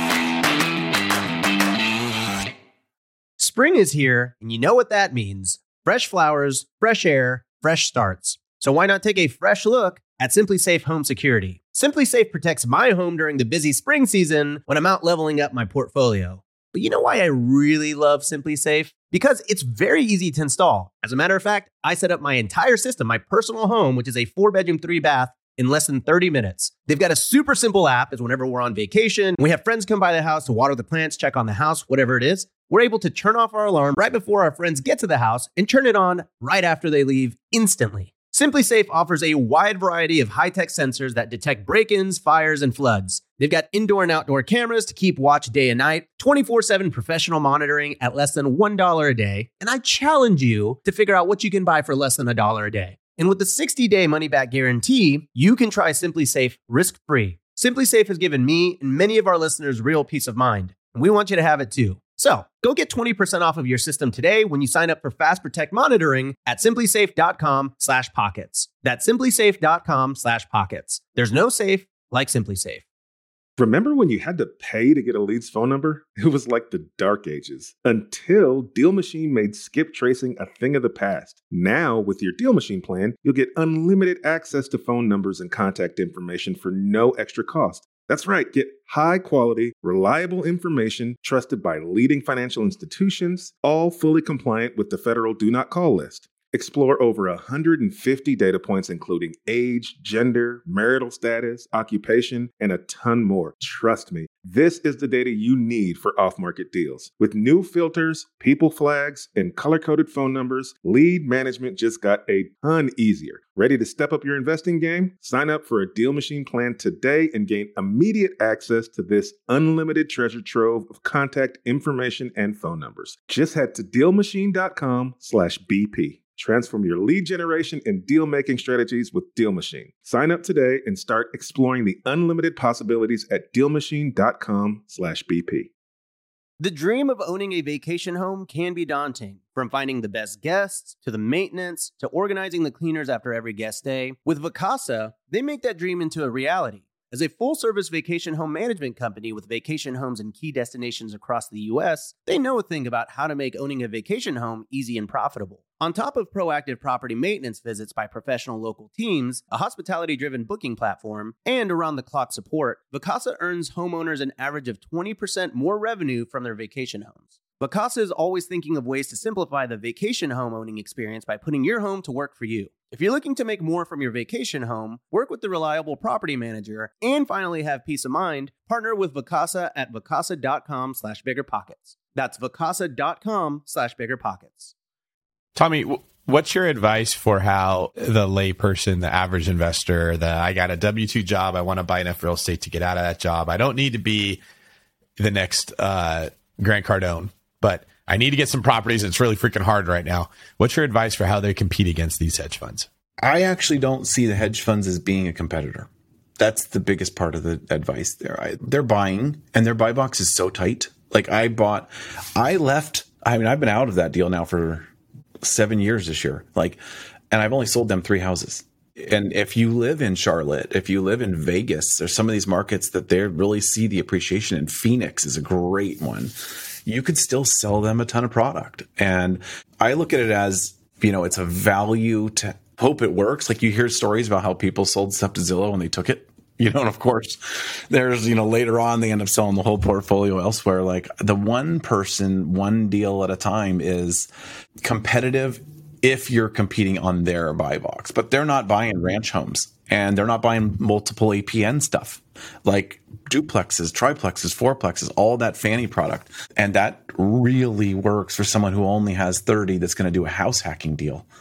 Spring is here, and you know what that means. Fresh flowers, fresh air, fresh starts. So why not take a fresh look at SimpliSafe Home Security? SimpliSafe protects my home during the busy spring season when I'm out leveling up my portfolio. But you know why I really love SimpliSafe? Because it's very easy to install. As a matter of fact, I set up my entire system, my personal home, which is a four bedroom, three bath, in less than thirty minutes. They've got a super simple app as whenever we're on vacation, we have friends come by the house to water the plants, check on the house, whatever it is. We're able to turn off our alarm right before our friends get to the house and turn it on right after they leave instantly. SimpliSafe offers a wide variety of high-tech sensors that detect break-ins, fires, and floods. They've got indoor and outdoor cameras to keep watch day and night, twenty-four seven professional monitoring at less than one dollar a day. And I challenge you to figure out what you can buy for less than a dollar a day. And with the sixty day money-back guarantee, you can try SimpliSafe risk-free. SimpliSafe has given me and many of our listeners real peace of mind, and we want you to have it too. So go get twenty percent off of your system today when you sign up for Fast Protect monitoring at simplisafe.com slash pockets. That's simplisafe.com slash pockets. There's no safe like SimpliSafe. Remember when you had to pay to get a lead's phone number? It was like the dark ages until Deal Machine made skip tracing a thing of the past. Now, with your Deal Machine plan, you'll get unlimited access to phone numbers and contact information for no extra cost. That's right, get high-quality, reliable information trusted by leading financial institutions, all fully compliant with the federal Do Not Call list. Explore over one hundred fifty data points, including age, gender, marital status, occupation, and a ton more. Trust me, this is the data you need for off-market deals. With new filters, people flags, and color-coded phone numbers, lead management just got a ton easier. Ready to step up your investing game? Sign up for a Deal Machine plan today and gain immediate access to this unlimited treasure trove of contact information and phone numbers. Just head to DealMachine.com slash BP. Transform your lead generation and deal-making strategies with Deal Machine. Sign up today and start exploring the unlimited possibilities at DealMachine.com slash BP. The dream of owning a vacation home can be daunting. From finding the best guests, to the maintenance, to organizing the cleaners after every guest stay. With Vacasa, they make that dream into a reality. As a full-service vacation home management company with vacation homes in key destinations across the U S, they know a thing about how to make owning a vacation home easy and profitable. On top of proactive property maintenance visits by professional local teams, a hospitality-driven booking platform, and around-the-clock support, Vacasa earns homeowners an average of twenty percent more revenue from their vacation homes. Vacasa is always thinking of ways to simplify the vacation home owning experience by putting your home to work for you. If you're looking to make more from your vacation home, work with the reliable property manager, and finally have peace of mind, partner with Vacasa at vacasa.com slash biggerpockets. That's vacasa.com slash biggerpockets. Tommy, what's your advice for how the layperson, the average investor, the I got a W two job, I want to buy enough real estate to get out of that job. I don't need to be the next uh, Grant Cardone, but I need to get some properties. It's really freaking hard right now. What's your advice for how they compete against these hedge funds? I actually don't see the hedge funds as being a competitor. That's the biggest part of the advice there. I, they're buying, and their buy box is so tight. Like I bought, I left, I mean, I've been out of that deal now for seven years this year. Like, and I've only sold them three houses. And if you live in Charlotte, if you live in Vegas, there's some of these markets that they really see the appreciation, and Phoenix is a great one. You could still sell them a ton of product. And I look at it as, you know, it's a value to hope it works. Like you hear stories about how people sold stuff to Zillow and they took it, you know, and of course there's, you know, later on they end up selling the whole portfolio elsewhere. Like the one person, one deal at a time is competitive if you're competing on their buy box, but they're not buying ranch homes and they're not buying multiple A P N stuff like duplexes, triplexes, fourplexes, all that Fannie product. And that really works for someone who only has thirty that's going to do a house hacking deal.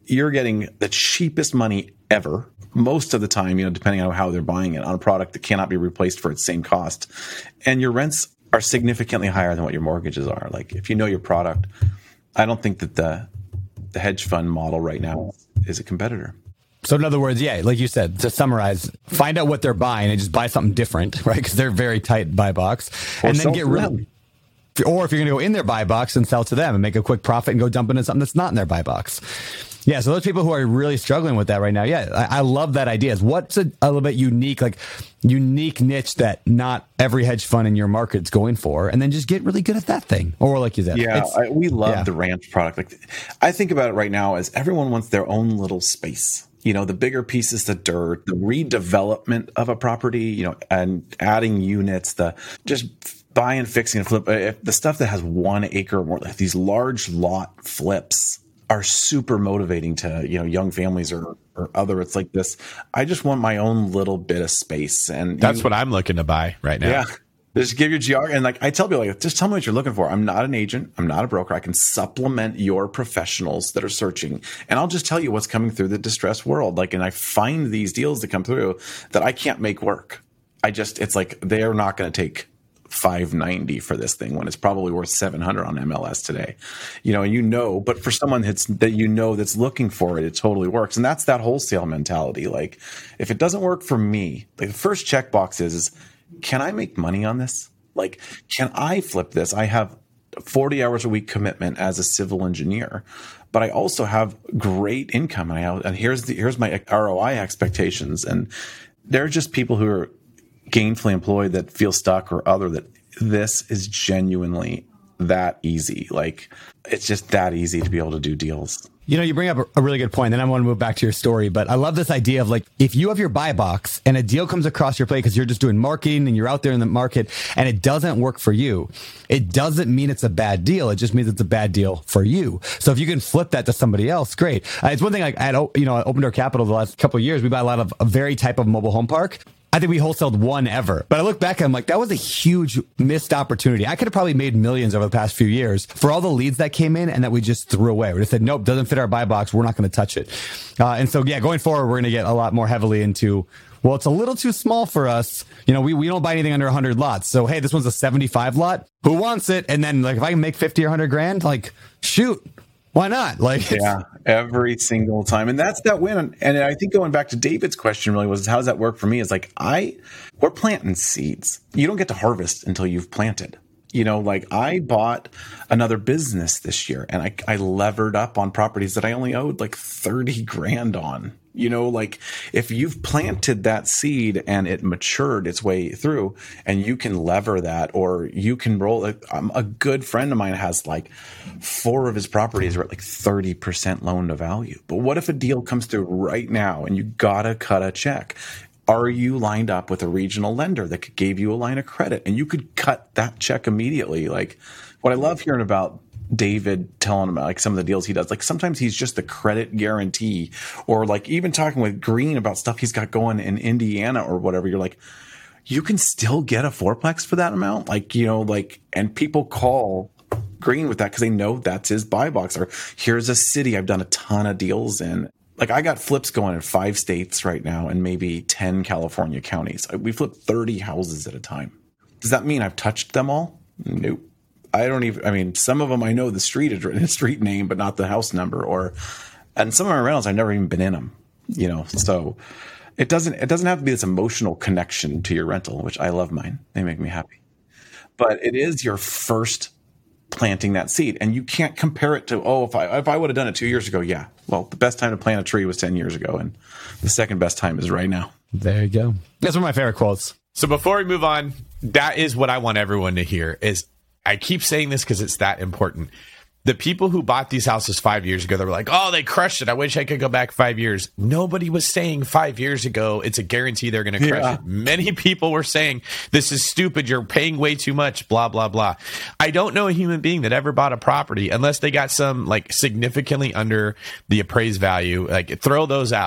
you're getting the cheapest money ever. Most of the time, you know, depending on how they're buying it, on a product that cannot be replaced for its same cost. And your rents are significantly higher than what your mortgages are. Like, if you know your product, I don't think that the the hedge fund model right now is a competitor. So in other words, yeah, like you said, to summarize, find out what they're buying and just buy something different, right? Because they're very tight buy box. Or and then get rid of them. Or if you're going to go in their buy box and sell to them and make a quick profit and go dump into something that's not in their buy box. Yeah, so those people who are really struggling with that right now, yeah, I, I love that idea. Is what's a, a little bit unique, like unique niche that not every hedge fund in your market's going for, and then just get really good at that thing. Or like you said, yeah, I, we love yeah. the ranch product. Like, I think about it right now as everyone wants their own little space. You know, the bigger pieces, the dirt, the redevelopment of a property, you know, and adding units, the just buying, fixing, and flip. If the stuff that has one acre or more, like these large lot flips, are super motivating to, you know, young families or, or other. It's like this. I just want my own little bit of space, and that's you, what I'm looking to buy right now. Yeah, just give your geography, and like I tell people, like, just tell me what you're looking for. I'm not an agent. I'm not a broker. I can supplement your professionals that are searching, and I'll just tell you what's coming through the distressed world. Like, and I find these deals that come through that I can't make work. I just, it's like they're not going to take five ninety for this thing when it's probably worth seven hundred on M L S today, you know, and you know, but for someone that's, that you know, that's looking for it, it totally works. And that's that wholesale mentality. Like, if it doesn't work for me, like the first checkbox is, is, can I make money on this? Like, can I flip this? I have forty hours a week commitment as a civil engineer, but I also have great income. And, I, and here's the, here's my R O I expectations. And there are just people who are gainfully employed that feel stuck or other, that this is genuinely that easy. Like, it's just that easy to be able to do deals. You know, you bring up a really good point, and I want to move back to your story, but I love this idea of like, if you have your buy box and a deal comes across your plate because you're just doing marketing and you're out there in the market and it doesn't work for you, it doesn't mean it's a bad deal. It just means it's a bad deal for you. So if you can flip that to somebody else, great. Uh, it's one thing, like at, you know, at Open Door Capital the last couple of years, we buy a lot of a very type of mobile home park. I think we wholesaled one ever. But I look back and I'm like, that was a huge missed opportunity. I could have probably made millions over the past few years for all the leads that came in and that we just threw away. We just said, nope, doesn't fit our buy box. We're not going to touch it. Uh, and so, yeah, going forward, we're going to get a lot more heavily into, well, it's a little too small for us. You know, we, we don't buy anything under one hundred lots. So, hey, this one's a seventy-five lot. Who wants it? And then, like, if I can make fifty or one hundred grand, like, shoot. Why not? Like, yeah, every single time. And that's that win. And I think going back to David's question really was, how does that work for me? Is like, I, we're planting seeds. You don't get to harvest until you've planted. You know, like I bought another business this year and I, I levered up on properties that I only owed like thirty grand on. You know, like if you've planted that seed and it matured its way through and you can lever that, or you can roll it. Um, a good friend of mine has like four of his properties are at like thirty percent loan to value. But what if a deal comes through right now and you gotta cut a check? Are you lined up with a regional lender that could give you a line of credit and you could cut that check immediately? Like, what I love hearing about David telling about like some of the deals he does, like sometimes he's just the credit guarantee, or like even talking with Green about stuff he's got going in Indiana or whatever. You're like, you can still get a fourplex for that amount. Like, you know, like, and people call Green with that because they know that's his buy box. Or here's a city I've done a ton of deals in. Like I got flips going in five states right now and maybe ten California counties. We flip thirty houses at a time. Does that mean I've touched them all? Nope. I don't even, I mean, some of them I know the street address, the street name, but not the house number, or, and some of my rentals, I've never even been in them, you know? So it doesn't, it doesn't have to be this emotional connection to your rental, which I love mine. They make me happy, but it is your first planting that seed. And you can't compare it to, oh, if I, if I would have done it two years ago, yeah. Well, the best time to plant a tree was ten years ago. And the second best time is right now. There you go. That's one of my favorite quotes. So before we move on, that is what I want everyone to hear is, I keep saying this because it's that important. The people who bought these houses five years ago, they were like, oh, they crushed it. I wish I could go back five years. Nobody was saying five years ago, it's a guarantee they're going to crush yeah. it. Many people were saying, this is stupid. You're paying way too much, blah, blah, blah. I don't know a human being that ever bought a property unless they got some like significantly under the appraised value. Like throw those out.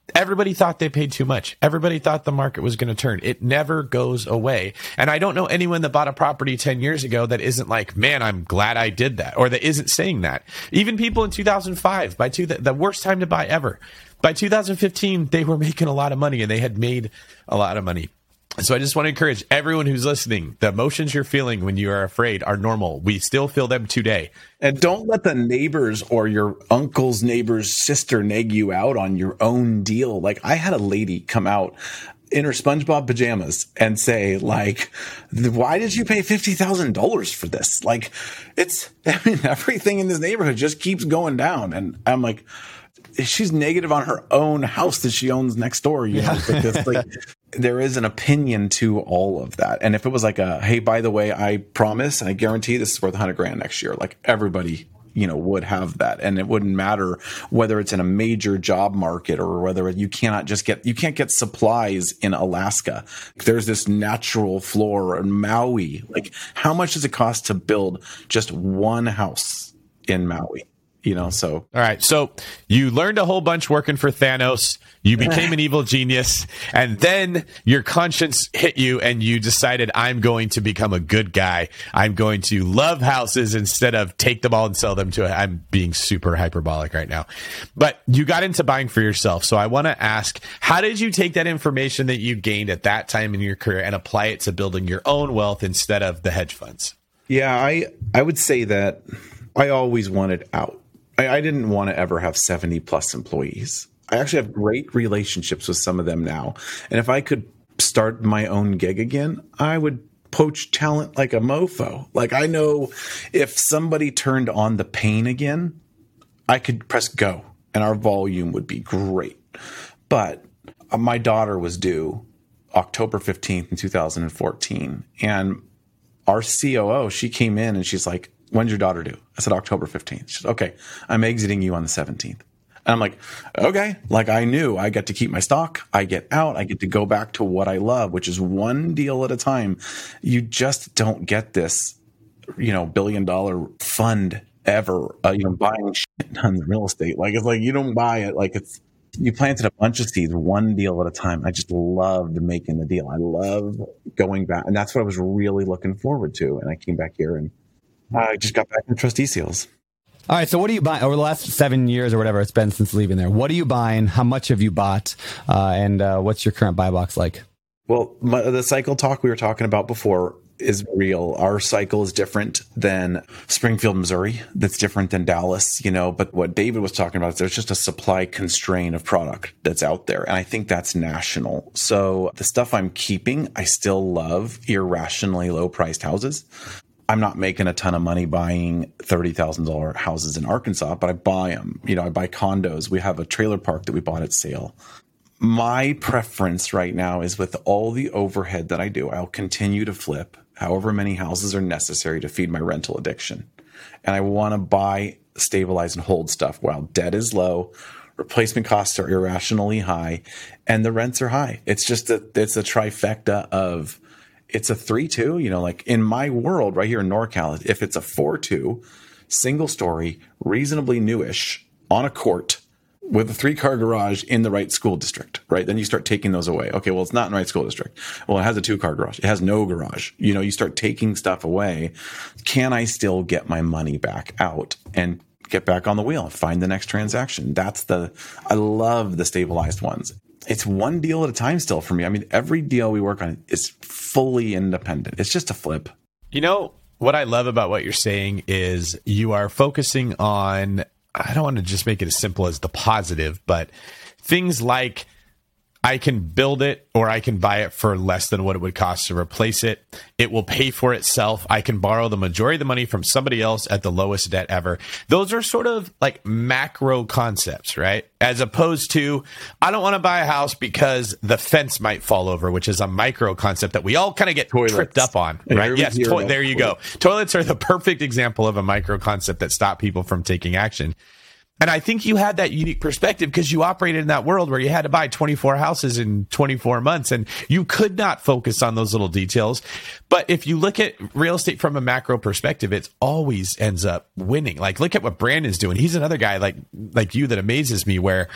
Everybody thought they paid too much. Everybody thought the market was going to turn. It never goes away. And I don't know anyone that bought a property ten years ago that isn't like, man, I'm glad I did that, or that isn't saying that. Even people in two thousand five, by two, the, the worst time to buy ever. By two thousand fifteen, they were making a lot of money, and they had made a lot of money. So I just want to encourage everyone who's listening, the emotions you're feeling when you are afraid are normal. We still feel them today. And don't let the neighbors or your uncle's neighbor's sister nag you out on your own deal. Like, I had a lady come out in her SpongeBob pajamas and say, like, why did you pay fifty thousand dollars for this? Like, it's, I mean, everything in this neighborhood just keeps going down. And I'm like, she's negative on her own house that she owns next door. You know, because, like, there is an opinion to all of that. And if it was like a, hey, by the way, I promise and I guarantee this is worth a hundred grand next year, like, everybody, you know, would have that. And it wouldn't matter whether it's in a major job market or whether you cannot just get, you can't get supplies in Alaska. There's this natural flora in Maui. Like, how much does it cost to build just one house in Maui? You know, so. All right. So you learned a whole bunch working for Thanos. You became an evil genius. And then your conscience hit you and you decided, I'm going to become a good guy. I'm going to love houses instead of take them all and sell them to a, I'm being super hyperbolic right now. But you got into buying for yourself. So I want to ask, how did you take that information that you gained at that time in your career and apply it to building your own wealth instead of the hedge funds? Yeah, I, I would say that I always wanted out. I didn't want to ever have seventy plus employees. I actually have great relationships with some of them now. And if I could start my own gig again, I would poach talent like a mofo. Like, I know if somebody turned on the pain again, I could press go and our volume would be great. But my daughter was due October fifteenth in two thousand fourteen. And our C O O, she came in and she's like, when's your daughter due? I said, October fifteenth. She said, okay, I'm exiting you on the seventeenth. And I'm like, okay, like, I knew I get to keep my stock. I get out. I get to go back to what I love, which is one deal at a time. You just don't get this, you know, billion dollar fund ever, uh, you know, buying shit tons of real estate. Like, it's like, you don't buy it. Like, it's, you planted a bunch of seeds, one deal at a time. I just loved making the deal. I love going back. And that's what I was really looking forward to. And I came back here and I just got back in trustee seals. All right. So what are you buying over the last seven years or whatever it's been since leaving there? What are you buying? How much have you bought? Uh, and uh, what's your current buy box like? Well, my, the cycle talk we were talking about before is real. Our cycle is different than Springfield, Missouri. That's different than Dallas, you know, but what David was talking about is there's just a supply constraint of product that's out there. And I think that's national. So the stuff I'm keeping, I still love irrationally low priced houses. I'm not making a ton of money buying thirty thousand dollars houses in Arkansas, but I buy them. You know, I buy condos. We have a trailer park that we bought at sale. My preference right now is with all the overhead that I do, I'll continue to flip however many houses are necessary to feed my rental addiction. And I want to buy, stabilize, and hold stuff while debt is low, replacement costs are irrationally high, and the rents are high. It's just a, it's a trifecta of, it's a three two, you know, like in my world right here in NorCal, if it's a four two, single story, reasonably newish, on a court with a three car garage in the right school district, right? Then you start taking those away. Okay, well, it's not in the right school district. Well, it has a two car garage. It has no garage. You know, you start taking stuff away. Can I still get my money back out and get back on the wheel and find the next transaction? That's the, I love the stabilized ones. It's one deal at a time still for me. I mean, every deal we work on is fully independent. It's just a flip. You know, what I love about what you're saying is you are focusing on, I don't want to just make it as simple as the positive, but things like I can build it or I can buy it for less than what it would cost to replace it. It will pay for itself. I can borrow the majority of the money from somebody else at the lowest debt ever. Those are sort of like macro concepts, right? As opposed to, I don't want to buy a house because the fence might fall over, which is a micro concept that we all kind of get Toilets. tripped up on, right? Yes, to- there you go. Toilets are the perfect example of a micro concept that stop people from taking action. And I think you had that unique perspective because you operated in that world where you had to buy twenty-four houses in twenty-four months and you could not focus on those little details. But if you look at real estate from a macro perspective, it always ends up winning. Like, look at what Brandon's doing. He's another guy like, like you that amazes me where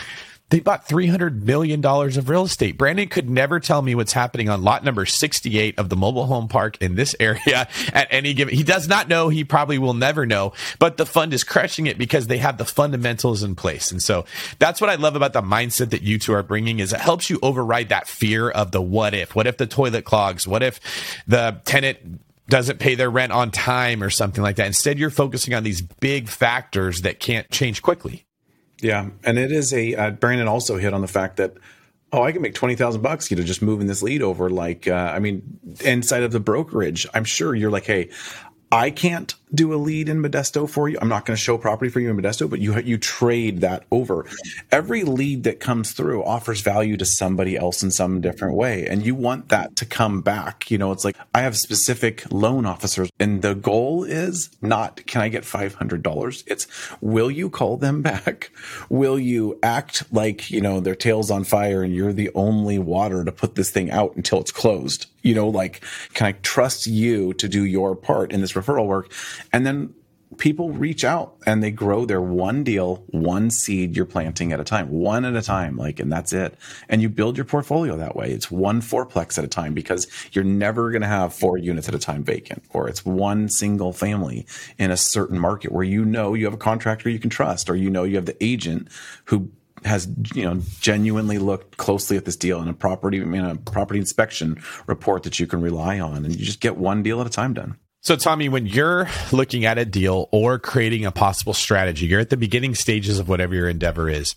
They bought three hundred million dollars of real estate. Brandon could never tell me what's happening on lot number sixty-eight of the mobile home park in this area at any given. He does not know. He probably will never know, but the fund is crushing it because they have the fundamentals in place. And so that's what I love about the mindset that you two are bringing is it helps you override that fear of the what if. What if the toilet clogs? What if the tenant doesn't pay their rent on time or something like that? Instead, you're focusing on these big factors that can't change quickly. Yeah, and it is a uh, Brandon also hit on the fact that oh, I can make twenty thousand bucks, you know, just moving this lead over. Like, uh, I mean, inside of the brokerage, I'm sure you're like, hey, I can't do a lead in Modesto for you. I'm not going to show property for you in Modesto, but you you trade that over. Every lead that comes through offers value to somebody else in some different way, and you want that to come back. You know, it's like I have specific loan officers, and the goal is not can I get five hundred dollars? It's will you call them back? Will you act like, you know, their tail's on fire and you're the only water to put this thing out until it's closed? You know, like, can I trust you to do your part in this referral work? And then people reach out and they grow their one deal, one seed you're planting at a time, one at a time, like, and that's it. And you build your portfolio that way. It's one fourplex at a time because you're never going to have four units at a time vacant, or it's one single family in a certain market where you know you have a contractor you can trust, or you know you have the agent who has, you know, genuinely looked closely at this deal in a property, in a property inspection report that you can rely on, and you just get one deal at a time done. So, Tommy, when you're looking at a deal or creating a possible strategy, you're at the beginning stages of whatever your endeavor is.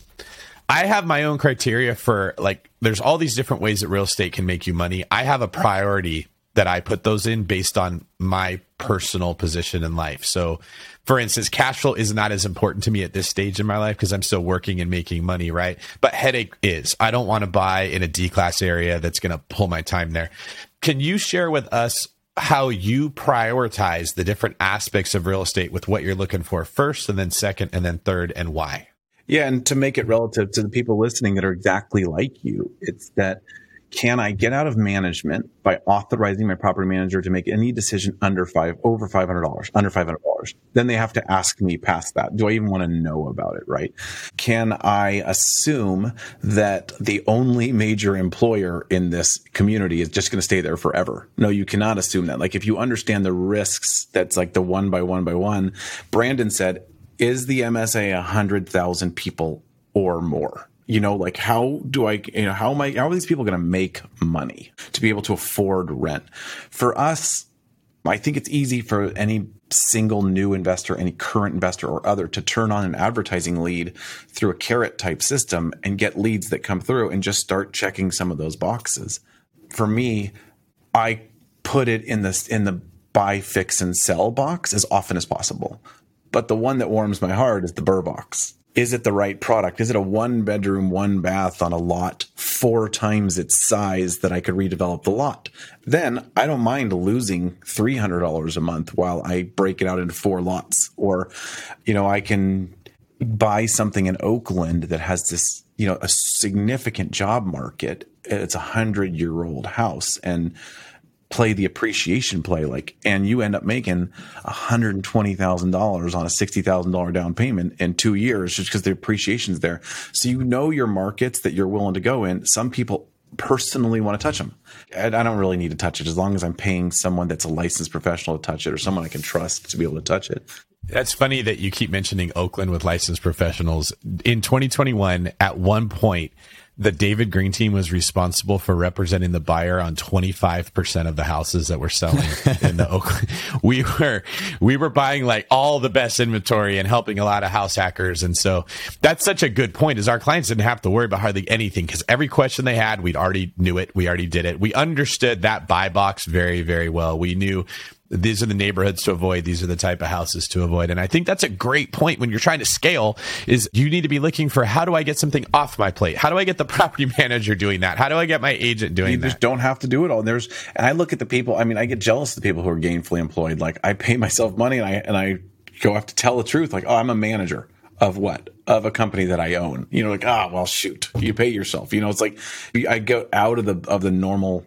I have my own criteria for, like, there's all these different ways that real estate can make you money. I have a priority that I put those in based on my personal position in life. So, for instance, cash flow is not as important to me at this stage in my life because I'm still working and making money, right? But headache is. I don't want to buy in a D-class area that's going to pull my time there. Can you share with us how you prioritize the different aspects of real estate with what you're looking for first, and then second, and then third, and why? Yeah, and to make it relative to the people listening that are exactly like you, it's that, can I get out of management by authorizing my property manager to make any decision under five, over five hundred dollars, under five hundred dollars? Then they have to ask me past that. Do I even want to know about it, right? Can I assume that the only major employer in this community is just going to stay there forever? No, you cannot assume that. Like, if you understand the risks, that's like the one by one by one. Brandon said, is the M S A one hundred thousand people or more? You know, like, how do I, you know, how am I, how are these people going to make money to be able to afford rent? For us, I think it's easy for any single new investor, any current investor or other, to turn on an advertising lead through a carrot type system and get leads that come through and just start checking some of those boxes. For me, I put it in this, in the buy, fix, and sell box as often as possible. But the one that warms my heart is the BRRRR box. Is it the right product? Is it a one bedroom, one bath on a lot four times its size that I could redevelop the lot? Then I don't mind losing three hundred dollars a month while I break it out into four lots. Or, you know, I can buy something in Oakland that has this, you know, a significant job market. It's a hundred year old house, and play the appreciation play, like, and you end up making one hundred twenty thousand dollars on a sixty thousand dollars down payment in two years just because the appreciation's there. So you know your markets that you're willing to go in. Some people personally want to touch them. And I don't really need to touch it as long as I'm paying someone that's a licensed professional to touch it, or someone I can trust to be able to touch it. That's funny that you keep mentioning Oakland with licensed professionals. In twenty twenty-one, at one point, the David Green team was responsible for representing the buyer on twenty-five percent of the houses that were selling in the Oakland. We were, we were buying like all the best inventory and helping a lot of house hackers. And so that's such a good point, is our clients didn't have to worry about hardly anything because every question they had, we'd already knew it. We already did it. We understood that buy box very, very well. We knew these are the neighborhoods to avoid. These are the type of houses to avoid. And I think that's a great point when you're trying to scale, is you need to be looking for, how do I get something off my plate? How do I get the property manager doing that? How do I get my agent doing you that? You just don't have to do it all. And there's, and I look at the people, I mean, I get jealous of the people who are gainfully employed. Like, I pay myself money and I, and I go have to tell the truth. Like, oh, I'm a manager of what? Of a company that I own. You know, like, ah, oh, well, shoot, you pay yourself. You know, it's like, I go out of the, of the normal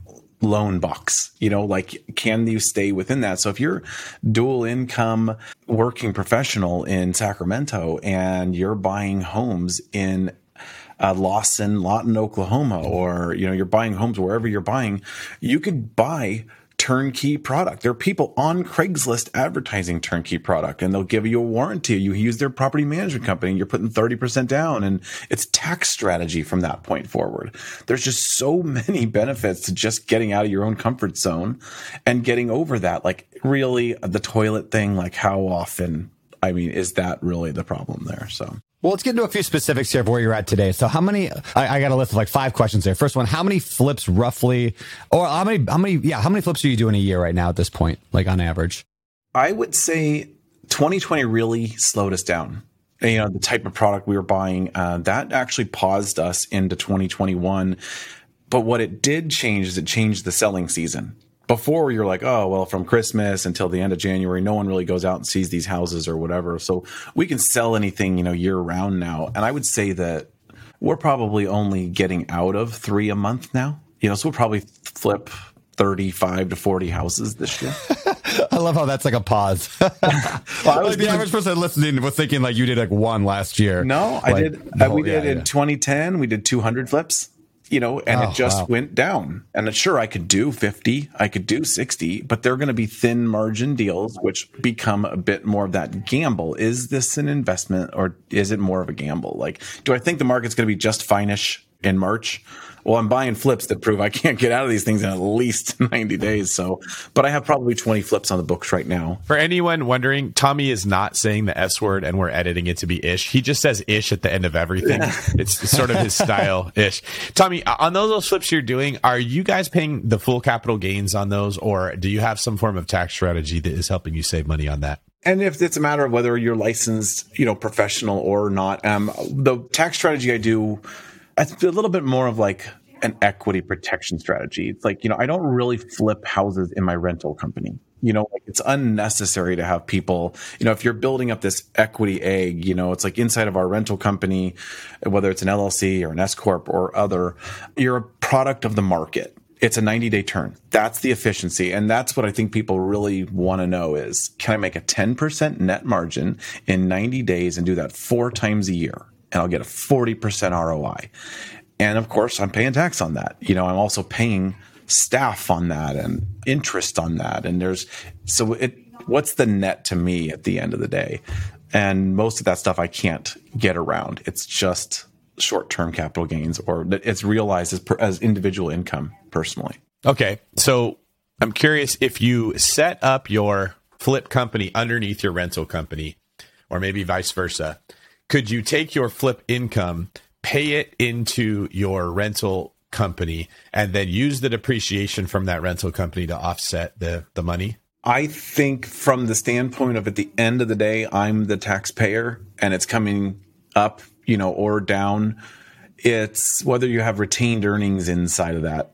loan box, you know, like, can you stay within that? So if you're dual income working professional in Sacramento and you're buying homes in uh, Lawson lot in Oklahoma, or, you know, you're buying homes wherever you're buying, you could buy turnkey product. There are people on Craigslist advertising turnkey product, and they'll give you a warranty. You use their property management company, and you're putting thirty percent down, and it's tax strategy from that point forward. There's just so many benefits to just getting out of your own comfort zone and getting over that. Like, really, the toilet thing, like, how often, I mean, is that really the problem there? So. Well, let's get into a few specifics here of where you're at today. So how many, I, I got a list of like five questions there. First one, how many flips roughly, or how many, how many, yeah, how many flips are you doing a year right now at this point, like on average? I would say twenty twenty really slowed us down. You know, the type of product we were buying, uh, that actually paused us into twenty twenty-one. But what it did change is it changed the selling season. Before, you're like, oh, well, from Christmas until the end of January, no one really goes out and sees these houses or whatever. So we can sell anything, you know, year round now. And I would say that we're probably only getting out of three a month now. You know, so we'll probably flip thirty-five to forty houses this year. I love how that's like a pause. well, I was like the average person listening was thinking like you did like one last year. No, I like, did. Uh, we did yeah, in yeah. twenty ten, we did two hundred flips. You know, and oh, it just wow. went down. And sure, I could do fifty, I could do sixty, but they're going to be thin margin deals, which become a bit more of that gamble. Is this an investment, or is it more of a gamble? Like, do I think the market's going to be just fine-ish in March? Well, I'm buying flips that prove I can't get out of these things in at least ninety days. So, but I have probably twenty flips on the books right now. For anyone wondering, Tommy is not saying the S word, and we're editing it to be ish. He just says ish at the end of everything. It's sort of his style ish. Tommy, on those, those flips you're doing, are you guys paying the full capital gains on those, or do you have some form of tax strategy that is helping you save money on that? And if it's a matter of whether you're licensed, you know, professional or not, um, the tax strategy I do, I think a little bit more of like an equity protection strategy. It's like, you know, I don't really flip houses in my rental company. You know, like it's unnecessary to have people, you know, if you're building up this equity egg, you know, it's like inside of our rental company, whether it's an L L C or an S corp or other, you're a product of the market. It's a ninety day turn. That's the efficiency. And that's what I think people really want to know is, can I make a ten percent net margin in ninety days and do that four times a year? And I'll get a forty percent R O I. And of course, I'm paying tax on that. You know, I'm also paying staff on that and interest on that. And there's, so it, what's the net to me at the end of the day? And most of that stuff I can't get around. It's just short-term capital gains, or it's realized as, per, as individual income personally. Okay. So I'm curious, if you set up your flip company underneath your rental company, or maybe vice versa, could you take your flip income, pay it into your rental company, and then use the depreciation from that rental company to offset the, the money? I think from the standpoint of at the end of the day, I'm the taxpayer and it's coming up, you know, or down. It's whether you have retained earnings inside of that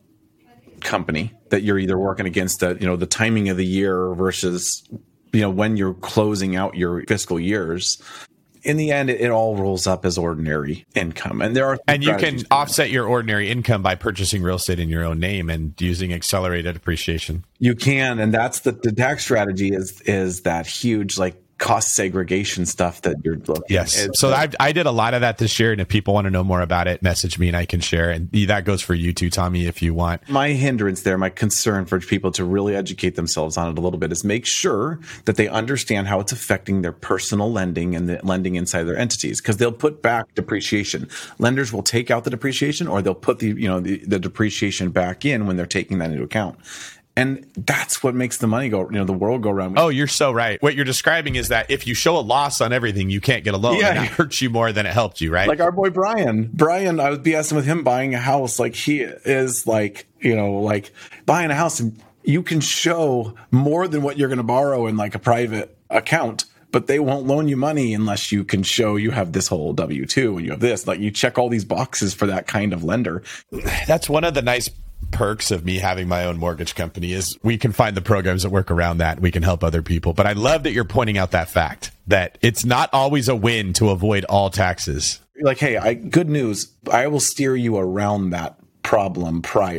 company that you're either working against the, you know, the timing of the year versus, you know, when you're closing out your fiscal years. In the end, it, it all rolls up as ordinary income. And there are, and you can offset your ordinary income by purchasing real estate in your own name and using accelerated depreciation. You can. And that's the, the tax strategy is, is that huge, like, cost segregation stuff that you're looking at. Yes. So I I did a lot of that this year, and if people want to know more about it, message me and I can share. And that goes for you too, Tommy, if you want. My hindrance there, my concern for people to really educate themselves on it a little bit is make sure that they understand how it's affecting their personal lending and the lending inside their entities, because they'll put back depreciation. Lenders will take out the depreciation, or they'll put the, you know, the, the depreciation back in when they're taking that into account. And that's what makes the money go, you know, the world go around. Oh, you're so right. What you're describing is that if you show a loss on everything, you can't get a loan. Yeah. And it hurts you more than it helped you, right? Like our boy Brian. Brian, I was BSing with him buying a house. Like he is like, you know, like buying a house, and you can show more than what you're going to borrow in like a private account, but they won't loan you money unless you can show you have this whole W two and you have this. Like you check all these boxes for that kind of lender. That's one of the nice perks of me having my own mortgage company is we can find the programs that work around that. We can help other people. But I love that you're pointing out that fact that it's not always a win to avoid all taxes. Like, hey, I, good news. I will steer you around that problem prior.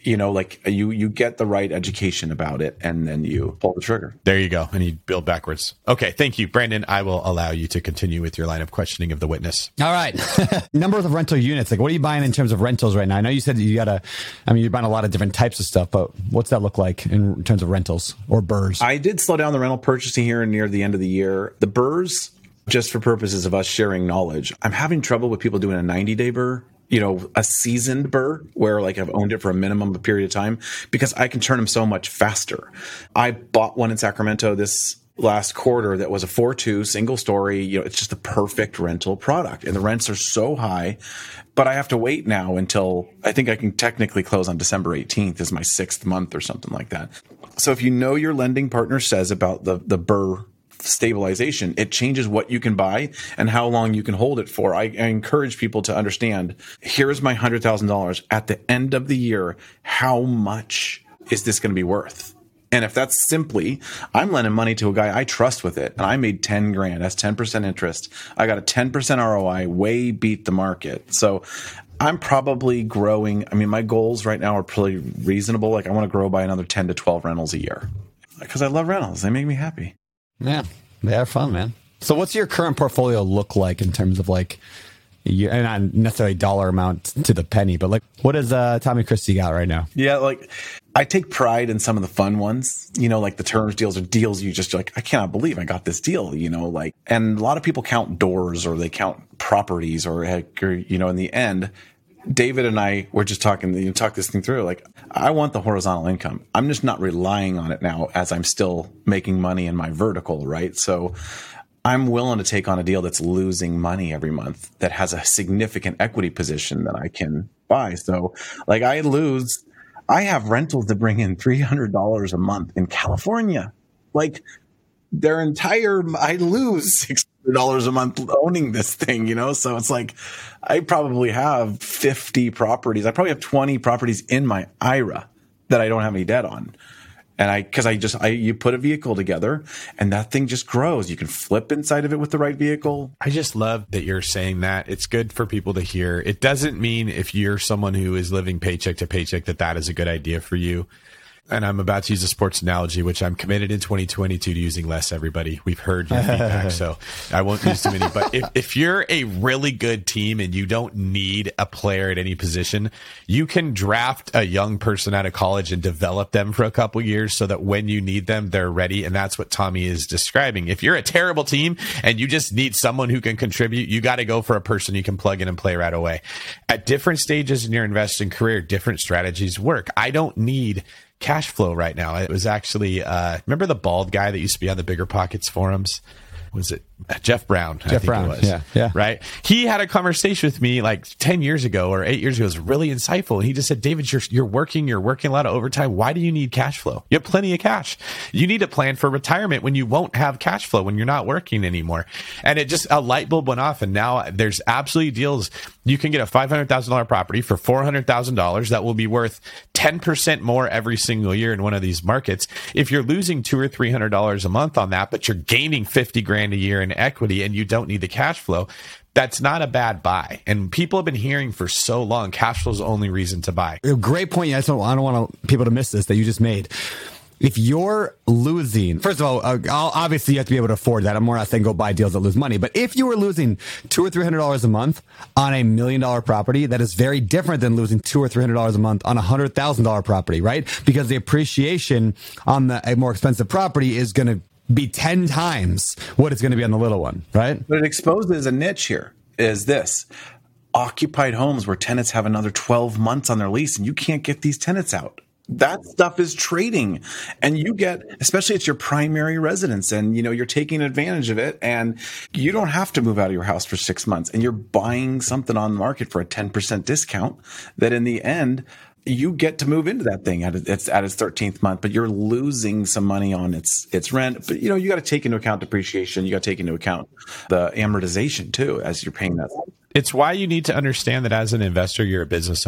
You know, like you you get the right education about it, and then you pull the trigger. There you go. And you build backwards. Okay, thank you, Brandon. I will allow you to continue with your line of questioning of the witness. All right. Number of rental units. Like, what are you buying in terms of rentals right now? I know you said you got to, I mean, you're buying a lot of different types of stuff, but what's that look like in terms of rentals or B R Rs? I did slow down the rental purchasing here near the end of the year. The B R Rs, just for purposes of us sharing knowledge, I'm having trouble with people doing a ninety-day B R R. You know, a seasoned B R R where like I've owned it for a minimum of period of time because I can turn them so much faster. I bought one in Sacramento this last quarter that was a four two single story. You know, it's just the perfect rental product and the rents are so high, but I have to wait now until I think I can technically close on December eighteenth is my sixth month or something like that. So if you know your lending partner says about the, the B R R stabilization, it changes what you can buy and how long you can hold it for. I, I encourage people to understand, here's my one hundred thousand dollars at the end of the year. How much is this going to be worth? And if that's simply, I'm lending money to a guy I trust with it, and I made ten grand, that's ten percent interest. I got a ten percent R O I, way beat the market. So I'm probably growing. I mean, my goals right now are pretty reasonable. Like I want to grow by another ten to twelve rentals a year because I love rentals. They make me happy. Yeah, they are fun, man. So what's your current portfolio look like in terms of like, you, and not necessarily dollar amount to the penny, but like what does uh, Tommy Christie got right now? Yeah, like I take pride in some of the fun ones, you know, like the terms deals or deals you just like, I cannot believe I got this deal, you know, like, and a lot of people count doors or they count properties or, or you know, in the end, David and I were just talking, you know, talk this thing through. Like, I want the horizontal income. I'm just not relying on it now as I'm still making money in my vertical, right? So I'm willing to take on a deal that's losing money every month that has a significant equity position that I can buy. So like I lose, I have rentals that bring in three hundred dollars a month in California. Like their entire, I lose six hundred dollars a month owning this thing, you know? So it's like, I probably have fifty properties. I probably have twenty properties in my I R A that I don't have any debt on. And I, cause I just, I, you put a vehicle together and that thing just grows. You can flip inside of it with the right vehicle. I just love that you're saying that. It's good for people to hear. It doesn't mean if you're someone who is living paycheck to paycheck that that is a good idea for you. And I'm about to use a sports analogy, which I'm committed in twenty twenty-two to using less, everybody. We've heard your feedback, so I won't use too many. But if, if you're a really good team and you don't need a player at any position, you can draft a young person out of college and develop them for a couple years so that when you need them, they're ready. And that's what Tommy is describing. If you're a terrible team and you just need someone who can contribute, you got to go for a person you can plug in and play right away. At different stages in your investing career, different strategies work. I don't need cash flow right now. It was actually, uh, remember the bald guy that used to be on the Bigger Pockets forums? Was it Jeff Brown? Jeff I think Brown, it was. yeah, yeah. Right? He had a conversation with me like ten years ago or eight years ago. It was really insightful. And he just said, David, you're, you're working, you're working a lot of overtime. Why do you need cash flow? You have plenty of cash. You need to plan for retirement when you won't have cash flow, when you're not working anymore. And it just, a light bulb went off. And now there's absolutely deals. You can get a five hundred thousand dollars property for four hundred thousand dollars that will be worth ten percent more every single year in one of these markets. If you're losing two or three hundred dollars a month on that, but you're gaining fifty grand a year in equity and you don't need the cash flow, that's not a bad buy. And people have been hearing for so long, cash flow is the only reason to buy. Great point. I don't, I don't want people to miss this that you just made. If you're losing, first of all, uh, obviously you have to be able to afford that. I'm more not saying go buy deals that lose money. But if you were losing two or three hundred dollars a month on a million dollar property, that is very different than losing two or three hundred dollars a month on a hundred thousand dollar property, right? Because the appreciation on the a more expensive property is going to be ten times what it's going to be on the little one, right? But it exposes a niche here. Is this occupied homes where tenants have another twelve months on their lease and you can't get these tenants out? That stuff is trading, and you get, especially it's your primary residence, and you know you're taking advantage of it, and you don't have to move out of your house for six months, and you're buying something on the market for a ten percent discount. That in the end, you get to move into that thing at its at its thirteenth month, but you're losing some money on its its rent. But you know you got to take into account depreciation. You got to take into account the amortization too as you're paying that. It's why you need to understand that as an investor, you're a business owner.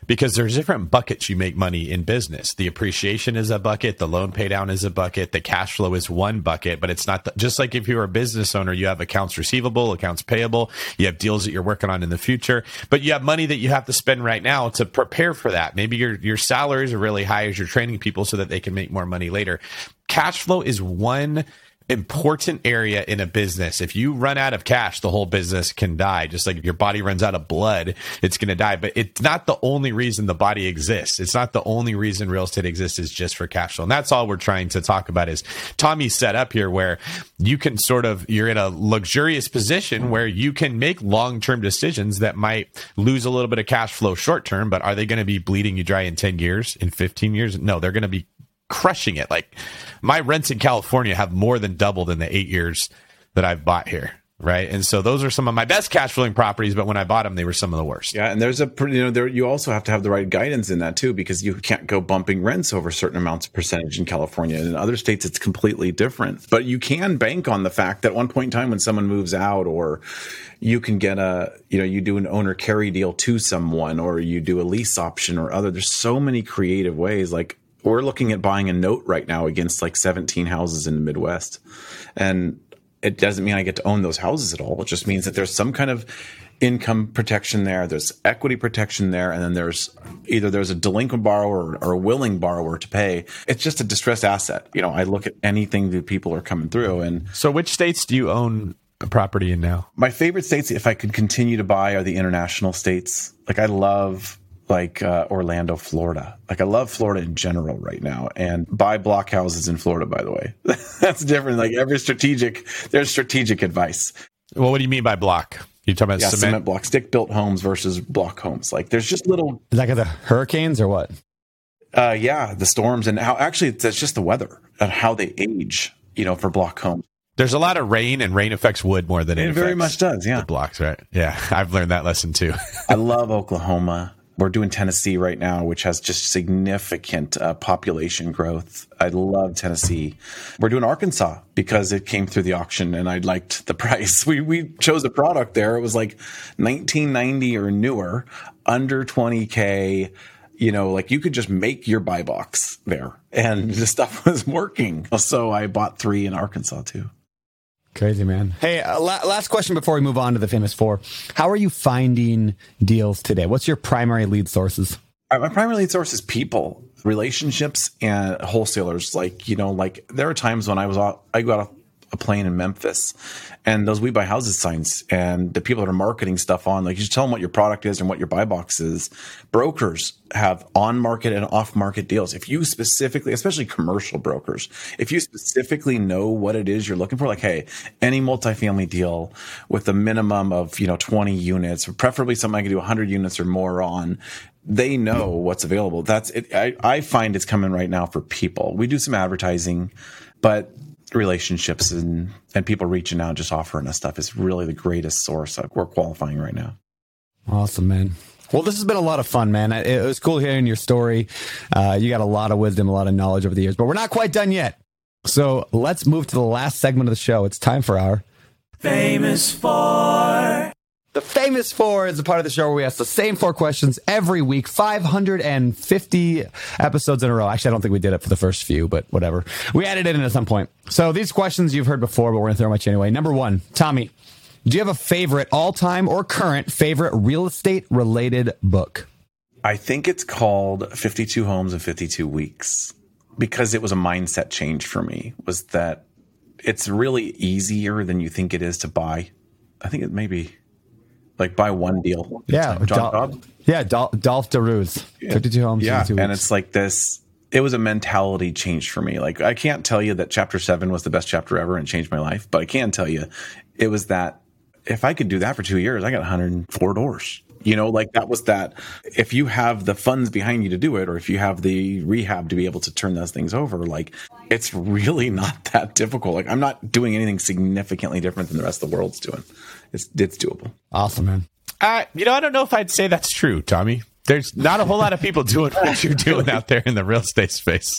because there's different buckets you make money in business. The appreciation is a bucket. The loan pay down is a bucket. The cash flow is one bucket, but it's not the, just like if you're a business owner, you have accounts receivable, accounts payable, you have deals that you're working on in the future, but you have money that you have to spend right now to prepare for that. Maybe your, your salaries are really high as you're training people so that they can make more money later. Cash flow is one important area in a business. If you run out of cash, the whole business can die. Just like if your body runs out of blood, it's going to die. But it's not the only reason the body exists. It's not the only reason real estate exists is just for cash flow. And that's all we're trying to talk about is Tommy's set up here where you can sort of, you're in a luxurious position where you can make long-term decisions that might lose a little bit of cash flow short-term, but are they going to be bleeding you dry in ten years, in fifteen years? No, they're going to be crushing it. Like my rents in California have more than doubled in the eight years that I've bought here. Right. And so those are some of my best cash flowing properties, but when I bought them, they were some of the worst. Yeah. And there's a pretty, you know, there, you also have to have the right guidance in that too, because you can't go bumping rents over certain amounts of percentage in California. And in other states, it's completely different, but you can bank on the fact that at one point in time when someone moves out, or you can get a, you know, you do an owner carry deal to someone, or you do a lease option or other, there's so many creative ways. Like, we're looking at buying a note right now against like seventeen houses in the Midwest. And it doesn't mean I get to own those houses at all. It just means that there's some kind of income protection there. There's equity protection there. And then there's either there's a delinquent borrower or a willing borrower to pay. It's just a distressed asset. You know, I look at anything that people are coming through. And so which states do you own a property in now? My favorite states, if I could continue to buy, are the international states. Like I love like uh, Orlando, Florida. Like I love Florida in general right now, and buy block houses in Florida, by the way. That's different. Like every strategic, there's strategic advice. Well, what do you mean by block? You talking about yeah, cement? cement block, stick built homes versus block homes. Like there's just little. Is that the hurricanes or what? Uh, yeah, the storms and how actually it's, it's just the weather and how they age, you know, for block homes. There's a lot of rain, and rain affects wood more than it, it affects very much does. Yeah. The blocks, right? Yeah. I've learned that lesson too. I love Oklahoma. We're doing Tennessee right now, which has just significant uh, population growth. I love Tennessee. We're doing Arkansas because it came through the auction and I liked the price. We we chose a product there. It was like nineteen ninety or newer, under twenty K. You know, like you could just make your buy box there, and the stuff was working. So I bought three in Arkansas too. Crazy, man. Hey, uh, la- last question before we move on to the famous four. How are you finding deals today? What's your primary lead sources? My primary lead source is people, relationships, and wholesalers. Like, you know, like there are times when I was, I got a plane in Memphis and those We Buy Houses signs, and the people that are marketing stuff on, like you just tell them what your product is and what your buy box is. Brokers have on market and off market deals. If you specifically, especially commercial brokers, if you specifically know what it is you're looking for, like, hey, any multifamily deal with a minimum of, you know, twenty units, preferably something I can do one hundred units or more on, they know what's available. That's it. I, I find it's coming right now for people. We do some advertising, but relationships and, and people reaching out, just offering us stuff is really the greatest source of we're qualifying right now. Awesome, man. Well, this has been a lot of fun, man. It was cool hearing your story. Uh, you got a lot of wisdom, a lot of knowledge over the years, but we're not quite done yet. So let's move to the last segment of the show. It's time for our Famous Four. The Famous Four is a part of the show where we ask the same four questions every week, five hundred fifty episodes in a row. Actually, I don't think we did it for the first few, but whatever. We added it in at some point. So these questions you've heard before, but we're going to throw them at you anyway. Number one, Tommy, do you have a favorite all-time or current favorite real estate-related book? I think it's called fifty-two Homes in fifty-two Weeks, because it was a mindset change for me, was that it's really easier than you think it is to buy. I think it may be like buy one deal. Yeah. John Dol- Cobb? Yeah, Dol- Dolph DeRuze, fifty-two Homes, yeah. fifty-two Weeks. And it's like this, it was a mentality change for me. Like I can't tell you that chapter seven was the best chapter ever and changed my life, but I can tell you it was that if I could do that for two years, I got one hundred four doors. You know, like that was that. If you have the funds behind you to do it, or if you have the rehab to be able to turn those things over, like it's really not that difficult. Like I'm not doing anything significantly different than the rest of the world's doing. It's it's doable. Awesome, man. Uh, you know, I don't know if I'd say that's true, Tommy. There's not a whole lot of people doing what you're doing out there in the real estate space.